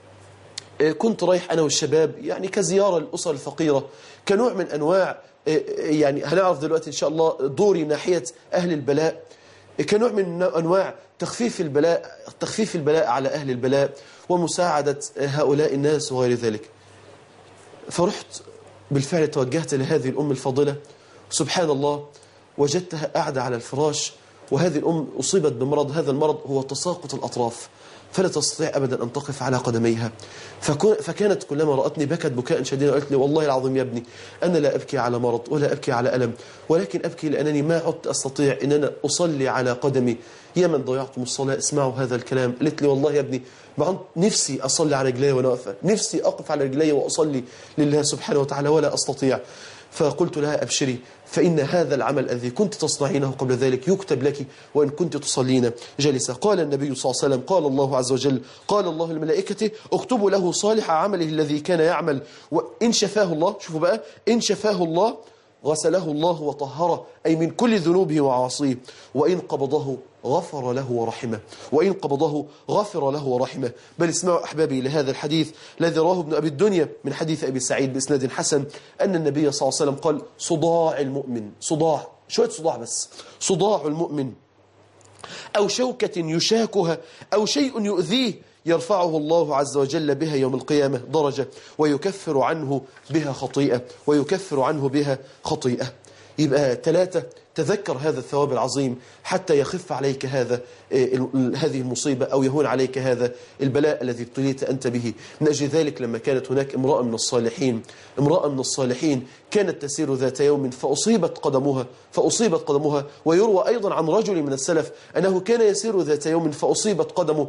كنت رايح أنا والشباب يعني كزيارة للأسر الفقيرة، كنوع من أنواع يعني هنعرف دلوقتي إن شاء الله دوري ناحية أهل البلاء، كنوع من أنواع تخفيف البلاء على أهل البلاء ومساعدة هؤلاء الناس وغير ذلك. فرحت بالفعل، توجهت لهذه الأم الفاضلة، سبحان الله وجدتها قاعدة على الفراش، وهذه الأم أصيبت بمرض، هذا المرض هو تساقط الأطراف، فلا تستطيع أبدا أن تقف على قدميها. فكانت كلما رأتني بكت بكاء شديدا، قالت لي: والله العظيم يا ابني أنا لا أبكي على مرض ولا أبكي على ألم، ولكن أبكي لأنني ما عدت أستطيع أن أنا أصلي على قدمي. يا من ضيعتم الصلاة اسمعوا هذا الكلام. قالت لي: والله يا ابني ما عدت نفسي أصلي على رجلي وأنا واقفة، نفسي أقف على رجلي وأصلي لله سبحانه وتعالى ولا أستطيع. فقلت لها: أبشري، فإن هذا العمل الذي كنت تصنعينه قبل ذلك يكتب لك وإن كنت تصلين جالسة. قال النبي صلى الله عليه وسلم: قال الله عز وجل: قال الله للملائكة: اكتبوا له صالح عمله الذي كان يعمل، وإن شفاه الله، شوفوا بقى، إن شفاه الله غسله الله وطهره، أي من كل ذنوبه وعاصيه، وإن قبضه غفر له ورحمه، وإن قبضه غفر له ورحمه. بل اسمعوا أحبابي لهذا الحديث الذي رواه ابن أبي الدنيا من حديث أبي سعيد بإسناد حسن، أن النبي صلى الله عليه وسلم قال: صداع المؤمن، صداع، شوية صداع بس، صداع المؤمن أو شوكة يشاكها أو شيء يؤذيه يرفعه الله عز وجل بها يوم القيامة درجة ويكفر عنه بها خطيئة يبقى 3 تذكر هذا الثواب العظيم حتى يخف عليك هذه المصيبة أو يهون عليك هذا البلاء الذي ابتليت أنت به. من أجل ذلك لما كانت هناك امرأة من الصالحين كانت تسير ذات يوم فأصيبت قدمها ويروى أيضا عن رجل من السلف أنه كان يسير ذات يوم فأصيبت قدمه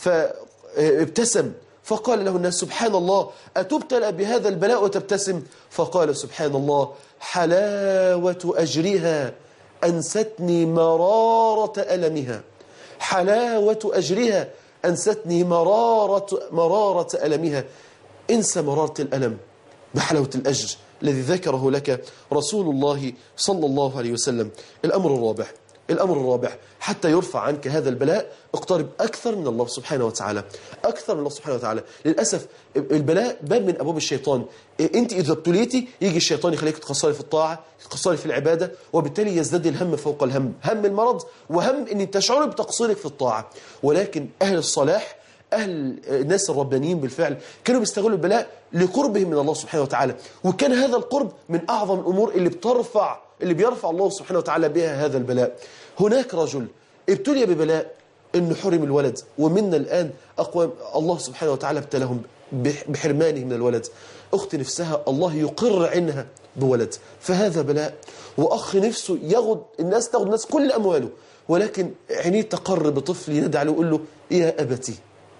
فابتسم فقال له الناس سبحان الله أتبتلى بهذا البلاء وتبتسم؟ فقال سبحان الله حلاوة أجرها أنستني مرارة ألمها. حلاوة أجرها أنستني مرارة ألمها. انسى مرارة الألم بحلاوة الأجر الذي ذكره لك رسول الله صلى الله عليه وسلم. الأمر الرابع حتى يرفع عنك هذا البلاء اقترب أكثر من الله سبحانه وتعالى. للأسف البلاء باب من أبواب الشيطان. أنت إذا ابتليتي يجي الشيطان يخليك تقصري في الطاعة، تقصري في العبادة، وبالتالي يزداد الهم فوق الهم، هم المرض وهم أن تشعري بتقصيرك في الطاعة. ولكن أهل الصلاح، أهل الناس الربانيين بالفعل كانوا بيستغلوا البلاء لقربهم من الله سبحانه وتعالى، وكان هذا القرب من أعظم الأمور اللي بيرفع الله سبحانه وتعالى بها هذا البلاء. هناك رجل ابتلي ببلاء انه حرم الولد، ومنا الآن أقوام الله سبحانه وتعالى ابتلاهم بحرمانه من الولد. أخت نفسها الله يقر عنها بولد، فهذا بلاء. وأخ نفسه تاخد الناس كل أمواله، ولكن عينيه تقر بطفل يندعي له ويقول له يا أبتي.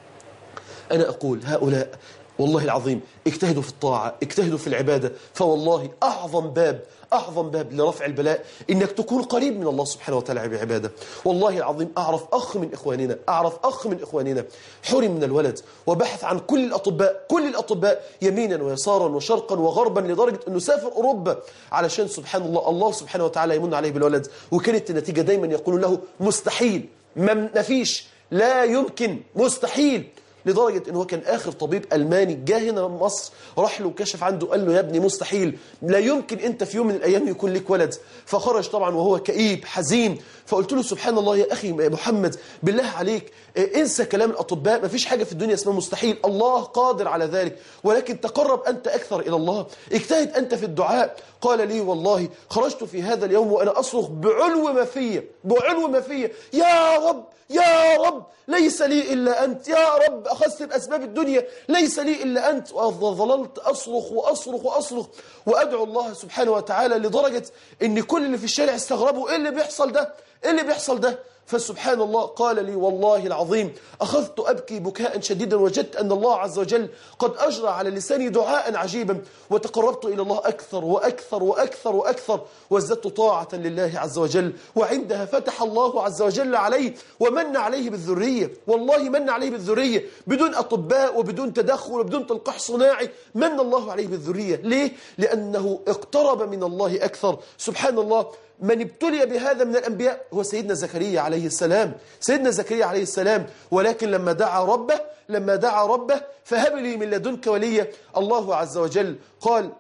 أنا أقول هؤلاء والله العظيم اجتهدوا في الطاعة، اجتهدوا في العبادة، فوالله أعظم باب لرفع البلاء إنك تكون قريب من الله سبحانه وتعالى بعبادة. والله العظيم أعرف أخ من إخواننا حرم من الولد، وبحث عن كل الأطباء يمينا ويسارا وشرقا وغربا، لدرجة أنه سافر أوروبا علشان سبحان الله سبحانه وتعالى يمن عليه بالولد. وكانت النتيجة دايما يقولون له مستحيل، ما فيش، لا يمكن، مستحيل. لدرجة أنه كان آخر طبيب ألماني جاء هنا مصر، راح له وكشف عنده، قال له يا ابني مستحيل، لا يمكن أنت في يوم من الأيام يكون لك ولد. فخرج طبعا وهو كئيب حزين. فقلت له سبحان الله يا أخي محمد بالله عليك انسى كلام الأطباء، ما فيش حاجة في الدنيا اسمها مستحيل، الله قادر على ذلك، ولكن تقرب أنت أكثر إلى الله، اجتهد أنت في الدعاء. قال لي والله خرجت في هذا اليوم وأنا أصرخ بعلو ما فيه يا رب ليس لي إلا أنت، يا رب أخذت بأسباب الدنيا، ليس لي إلا أنت. وظللت أصرخ وأدعو الله سبحانه وتعالى، لدرجة أن كل اللي في الشارع استغربوا إيه اللي بيحصل ده. فسبحان الله قال لي والله العظيم أخذت أبكي بكاء شديدا، وجدت أن الله عز وجل قد أجرى على لساني دعاء عجيبا، وتقربت إلى الله أكثر وازددت طاعة لله عز وجل. وعندها فتح الله عز وجل عليه ومن عليه بالذرية، والله من عليه بالذرية بدون أطباء وبدون تدخل وبدون تلقيح صناعي، من الله عليه بالذرية. ليه؟ لأنه اقترب من الله أكثر. سبحان الله، من ابتلي بهذا من الأنبياء هو سيدنا زكريا عليه السلام. ولكن لما دعا ربه فهب لي من لدنك وليا، الله عز وجل قال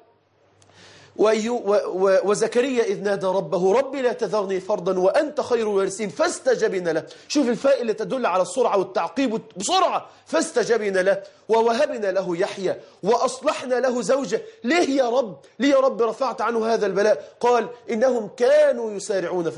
وزكريا إذ نادى ربه ربي لا تذرني فردا وأنت خير الوارثين فاستجبنا له. شوف الفاء اللي تدل على السرعة والتعقيب بسرعة. فاستجبنا له ووهبنا له يحيى وأصلحنا له زوجه. ليه يا رب رفعت عنه هذا البلاء؟ قال إنهم كانوا يسارعون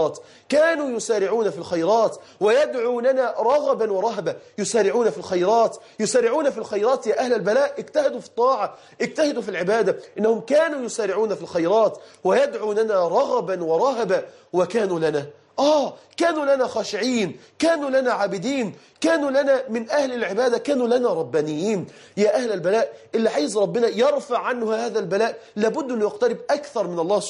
في الخيرات ويدعوننا رغبا ورهبا. يسارعون في الخيرات يا أهل البلاء، اجتهدوا في الطاعة، اجتهدوا في العبادة. إنهم كانوا يسارعون في الخيرات ويدعوننا رغبا ورهبا وكانوا لنا خاشعين، كانوا لنا عابدين، كانوا لنا من أهل العبادة، كانوا لنا ربانيين. يا أهل البلاء، اللي عايز ربنا يرفع عنه هذا البلاء لابد أن يقترب أكثر من الله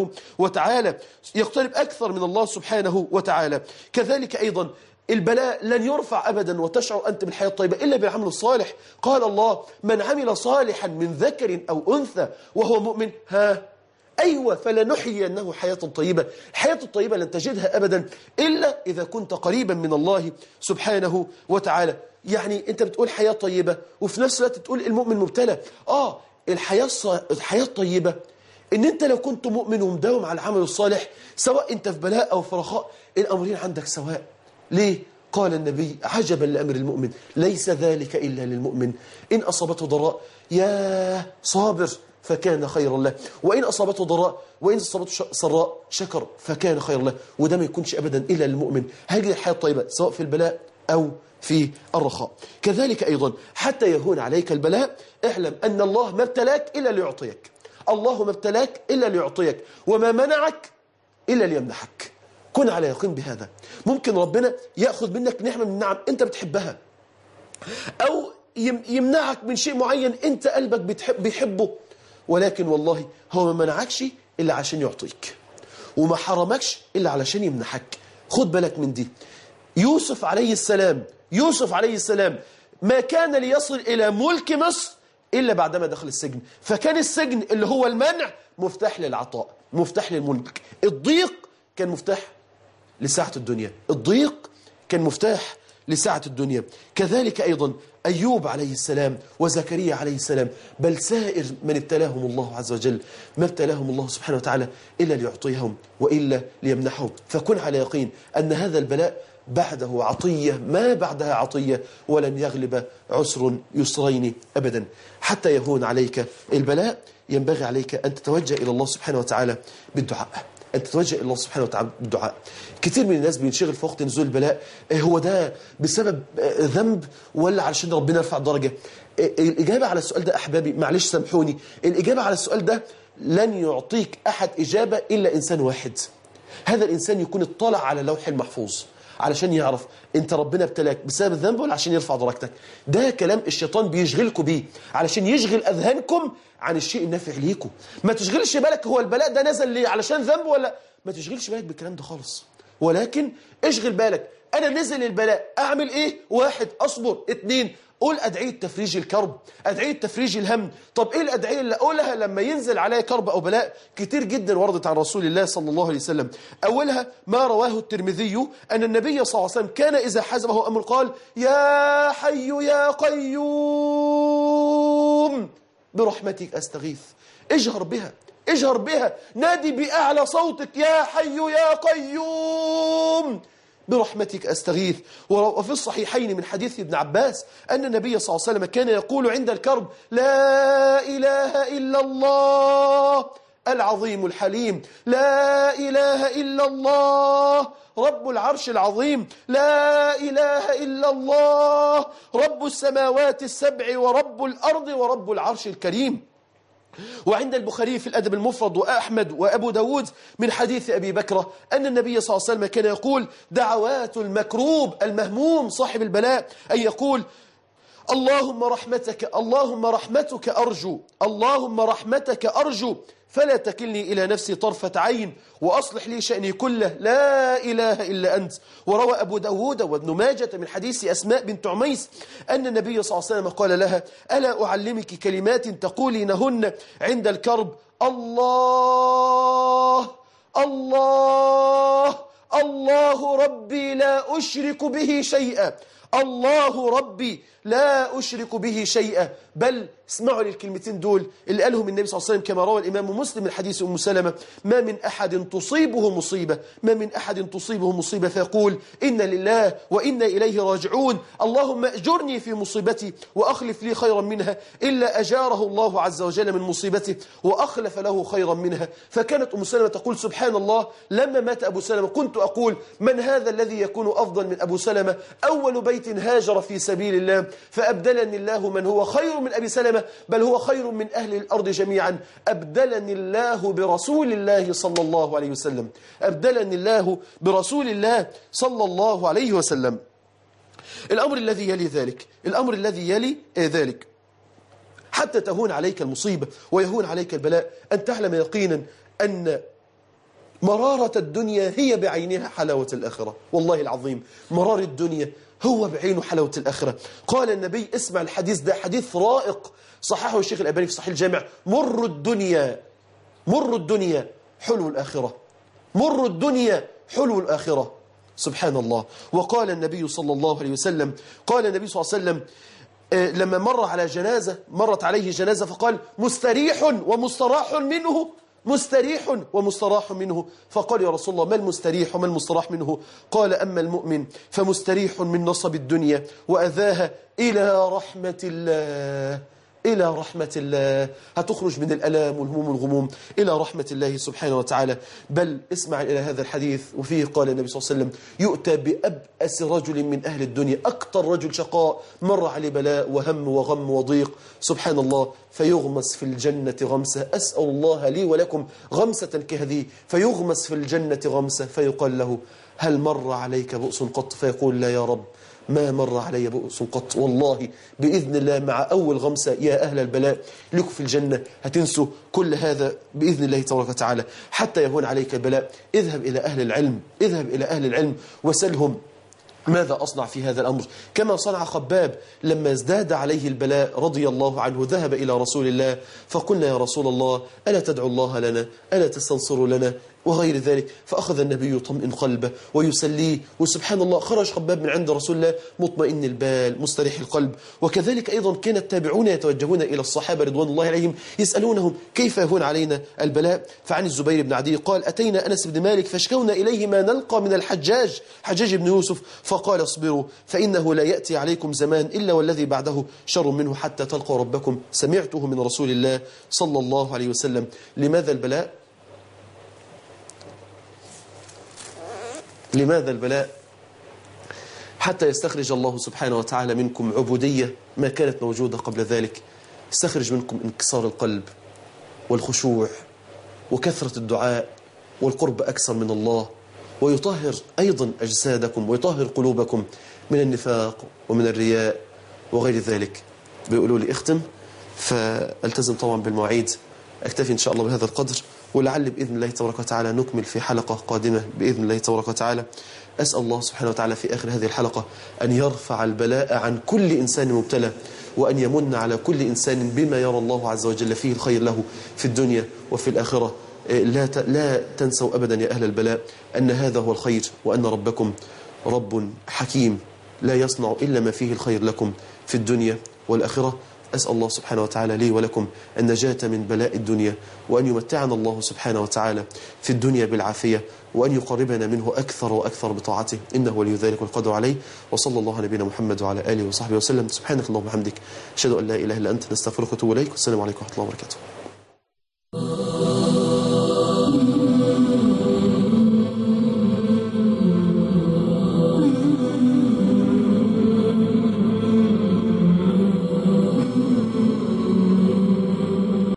سبحانه وتعالى. كذلك أيضا البلاء لن يرفع أبدا وتشعر أنت بالحياة الطيبة إلا بالعمل الصالح. قال الله من عمل صالحا من ذكر أو أنثى وهو مؤمن أيوة فلنحيينه حياة طيبة. الحياة الطيبة لن تجدها أبدا إلا إذا كنت قريبا من الله سبحانه وتعالى. يعني أنت بتقول حياة طيبة وفي نفس الوقت تقول المؤمن مبتلى. الحياة الطيبة إن أنت لو كنت مؤمن ومداوم على العمل الصالح، سواء أنت في بلاء أو في رخاء، الأمرين عندك سواء. ليه؟ قال النبي عجبا لأمر المؤمن ليس ذلك إلا للمؤمن إن أصابته ضراء يا صابر فكان خيرا له، وإن أصابته ضراء وإن أصابته سراء شكر فكان خيرا له. وده ما يكونش أبدا إلا للمؤمن. هذه الحياة الطيبة سواء في البلاء أو في الرخاء. كذلك أيضا حتى يهون عليك البلاء اعلم أن الله ما ابتلاك إلا ليعطيك. الله ما ابتلاك إلا ليعطيك، وما منعك إلا ليمنحك. كن على يقين بهذا. ممكن ربنا يأخذ منك نعمة من النعم أنت بتحبها، أو يمنعك من شيء معين أنت قلبك بيحبه، ولكن والله هو ما منعكش إلا عشان يعطيك، وما حرمكش إلا علشان يمنحك. خد بالك من دي. يوسف عليه السلام ما كان ليصل إلى ملك مصر إلا بعدما دخل السجن، فكان السجن اللي هو المنع مفتاح للعطاء، مفتاح للملك. الضيق كان مفتاح لساعة الدنيا، الضيق كان مفتاح لساعة الدنيا. كذلك أيضا أيوب عليه السلام وزكريا عليه السلام، بل سائر من ابتلاهم الله عز وجل ما ابتلاهم الله سبحانه وتعالى إلا ليعطيهم وإلا ليمنحهم. فكن على يقين أن هذا البلاء بعده عطية ما بعدها عطية، ولن يغلب عسر يسرين أبدا. حتى يهون عليك البلاء ينبغي عليك أن تتوجه إلى الله سبحانه وتعالى بالدعاء، أن تتوجه إلى الله سبحانه وتعالى بالدعاء. كثير من الناس بينشغل في وقت نزول البلاء هو ده بسبب ذنب ولا علشان ربنا يرفع درجة؟ الإجابة على السؤال ده أحبابي معلش سامحوني، الإجابة على السؤال ده لن يعطيك أحد إجابة إلا إنسان واحد. هذا الإنسان يكون اطلع على لوح المحفوظ علشان يعرف انت ربنا ابتلاك بسبب الذنب ولا عشان يرفع درجتك. ده كلام الشيطان بيشغلكم بيه علشان يشغل اذهانكم عن الشيء النافع ليكم. ما تشغلش بالك هو البلاء ده نزل ليه علشان ذنب ولا، ما تشغلش بالك بالكلام ده خالص، ولكن اشغل بالك انا نزل البلاء اعمل ايه؟ 1 اصبر، 2 قول أدعية تفريج الكرب، أدعية تفريج الهم. طب إيه الأدعية اللي أقولها لما ينزل علي كرب أو بلاء؟ كتير جدا وردت عن رسول الله صلى الله عليه وسلم. أولها ما رواه الترمذي أن النبي صلى الله عليه وسلم كان إذا حزبه أمر قال يا حي يا قيوم برحمتك أستغيث. اجهر بها، اجهر بها، نادي بأعلى صوتك يا حي يا قيوم برحمتك أستغيث. وفي الصحيحين من حديث ابن عباس أن النبي صلى الله عليه وسلم كان يقول عند الكرب لا إله إلا الله العظيم الحليم، لا إله إلا الله رب العرش العظيم، لا إله إلا الله رب السماوات السبع ورب الأرض ورب العرش الكريم. وعند البخاري في الأدب المفرد وأحمد وأبو داود من حديث أبي بكرة أن النبي صلى الله عليه وسلم كان يقول دعوات المكروب المهموم صاحب البلاء أن يقول اللهم رحمتك أرجو، اللهم رحمتك أرجو فلا تكلني إلى نفسي طرفة عين وأصلح لي شأني كله لا إله إلا أنت. وروى أبو داود وابن ماجة من حديث أسماء بنت عميس أن النبي صلى الله عليه وسلم قال لها ألا أعلمك كلمات تقولينهن عند الكرب؟ الله الله الله ربي لا أشرك به شيئا، الله ربي لا أشرك به شيئا. بل اسمعوا للكلمتين دول اللي قالهم النبي صلى الله عليه وسلم كما روى الإمام مسلم من حديث أم سلمة ما من أحد تصيبه مصيبة فيقول إن لله وإنا إليه راجعون اللهم أجرني في مصيبتي وأخلف لي خيرا منها إلا أجاره الله عز وجل من مصيبته وأخلف له خيرا منها. فكانت أم سلمة تقول سبحان الله لما مات أبو سلمة كنت أقول من هذا الذي يكون أفضل من أبو سلمة؟ أول بيت هاجر في سبيل الله فأبدلني الله من هو خير من أبي سلمة بل هو خير من أهل الأرض جميعا. أبدلني الله برسول الله صلى الله عليه وسلم، أبدلني الله برسول الله صلى الله عليه وسلم. الأمر الذي يلي ذلك حتى تهون عليك المصيبة ويهون عليك البلاء أن تعلم يقينا أن مرارة الدنيا هي بعينها حلاوة الآخرة. والله العظيم مرار الدنيا هو بعينه حلاوة الآخرة. قال النبي اسمع الحديث ده حديث رائق صححه الشيخ الألباني في صحيح الجامع مر الدنيا حلو الآخرة، مر الدنيا حلو الآخرة. سبحان الله. وقال النبي صلى الله عليه وسلم لما مرت عليه جنازة فقال مستريح ومستراح منه مستريح ومستراح منه. فقال يا رسول الله ما المستريح وما المستراح منه؟ قال أما المؤمن فمستريح من نصب الدنيا وأذاها إلى رحمة الله، إلى رحمة الله. هتخرج من الألام والهموم والغموم إلى رحمة الله سبحانه وتعالى. بل اسمع إلى هذا الحديث، وفيه قال النبي صلى الله عليه وسلم يؤتى بأبأس رجل من أهل الدنيا، أكثر رجل شقاء، مر عليه بلاء وهم وغم وضيق، سبحان الله، فيغمس في الجنة غمسة. أسأل الله لي ولكم غمسة كهذه، فيغمس في الجنة غمسة، فيقال له هل مر عليك بؤس قط؟ فيقول لا يا رب، ما مر علي بؤس قط. والله بإذن الله مع أول غمسة يا أهل البلاء لكم في الجنة هتنسوا كل هذا بإذن الله تبارك وتعالى حتى يهون عليك البلاء. اذهب إلى أهل العلم، اذهب إلى أهل العلم وسلهم ماذا أصنع في هذا الأمر، كما صنع خباب لما ازداد عليه البلاء رضي الله عنه، ذهب إلى رسول الله فقلنا يا رسول الله ألا تدعو الله لنا، ألا تستنصر لنا وغير ذلك. فأخذ النبي يطمئن قلبه ويسليه، وسبحان الله خرج خباب من عند رسول الله مطمئن البال مستريح القلب. وكذلك أيضا كان التابعون يتوجهون إلى الصحابة رضوان الله عليهم يسألونهم كيف يهون علينا البلاء. فعن الزبير بن عدي قال أتينا أنس بن مالك فاشكونا إليه ما نلقى من حجاج بن يوسف، فقال اصبروا فإنه لا يأتي عليكم زمان إلا والذي بعده شر منه حتى تلقوا ربكم. سمعته من رسول الله صلى الله عليه وسلم. لماذا البلاء؟ لماذا البلاء؟ حتى يستخرج الله سبحانه وتعالى منكم عبودية ما كانت موجودة قبل ذلك، يستخرج منكم انكسار القلب والخشوع وكثرة الدعاء والقرب أكثر من الله، ويطهر أيضا أجسادكم ويطهر قلوبكم من النفاق ومن الرياء وغير ذلك. بيقولوا لي اختم، فالتزم طبعا بالمواعيد. أكتفي إن شاء الله بهذا القدر، ولعل بإذن الله تبارك وتعالى نكمل في حلقة قادمة بإذن الله تبارك وتعالى. أسأل الله سبحانه وتعالى في آخر هذه الحلقة أن يرفع البلاء عن كل إنسان مبتلى، وأن يمن على كل إنسان بما يرى الله عز وجل فيه الخير له في الدنيا وفي الآخرة. لا تنسوا أبدا يا أهل البلاء أن هذا هو الخير، وأن ربكم رب حكيم لا يصنع إلا ما فيه الخير لكم في الدنيا والآخرة. أسأل الله سبحانه وتعالى لي ولكم النجاة من بلاء الدنيا، وأن يمتعنا الله سبحانه وتعالى في الدنيا بالعافية، وأن يقربنا منه أكثر وأكثر بطاعته، إنه ولي ذلك والقدر عليه. وصلى الله على نبينا محمد وعلى آله وصحبه وسلم. سبحانك اللهم وبحمدك، أشهد أن لا إله إلا أنت، نستغفرك ونتوب إليك. والسلام عليكم ورحمة الله وبركاته.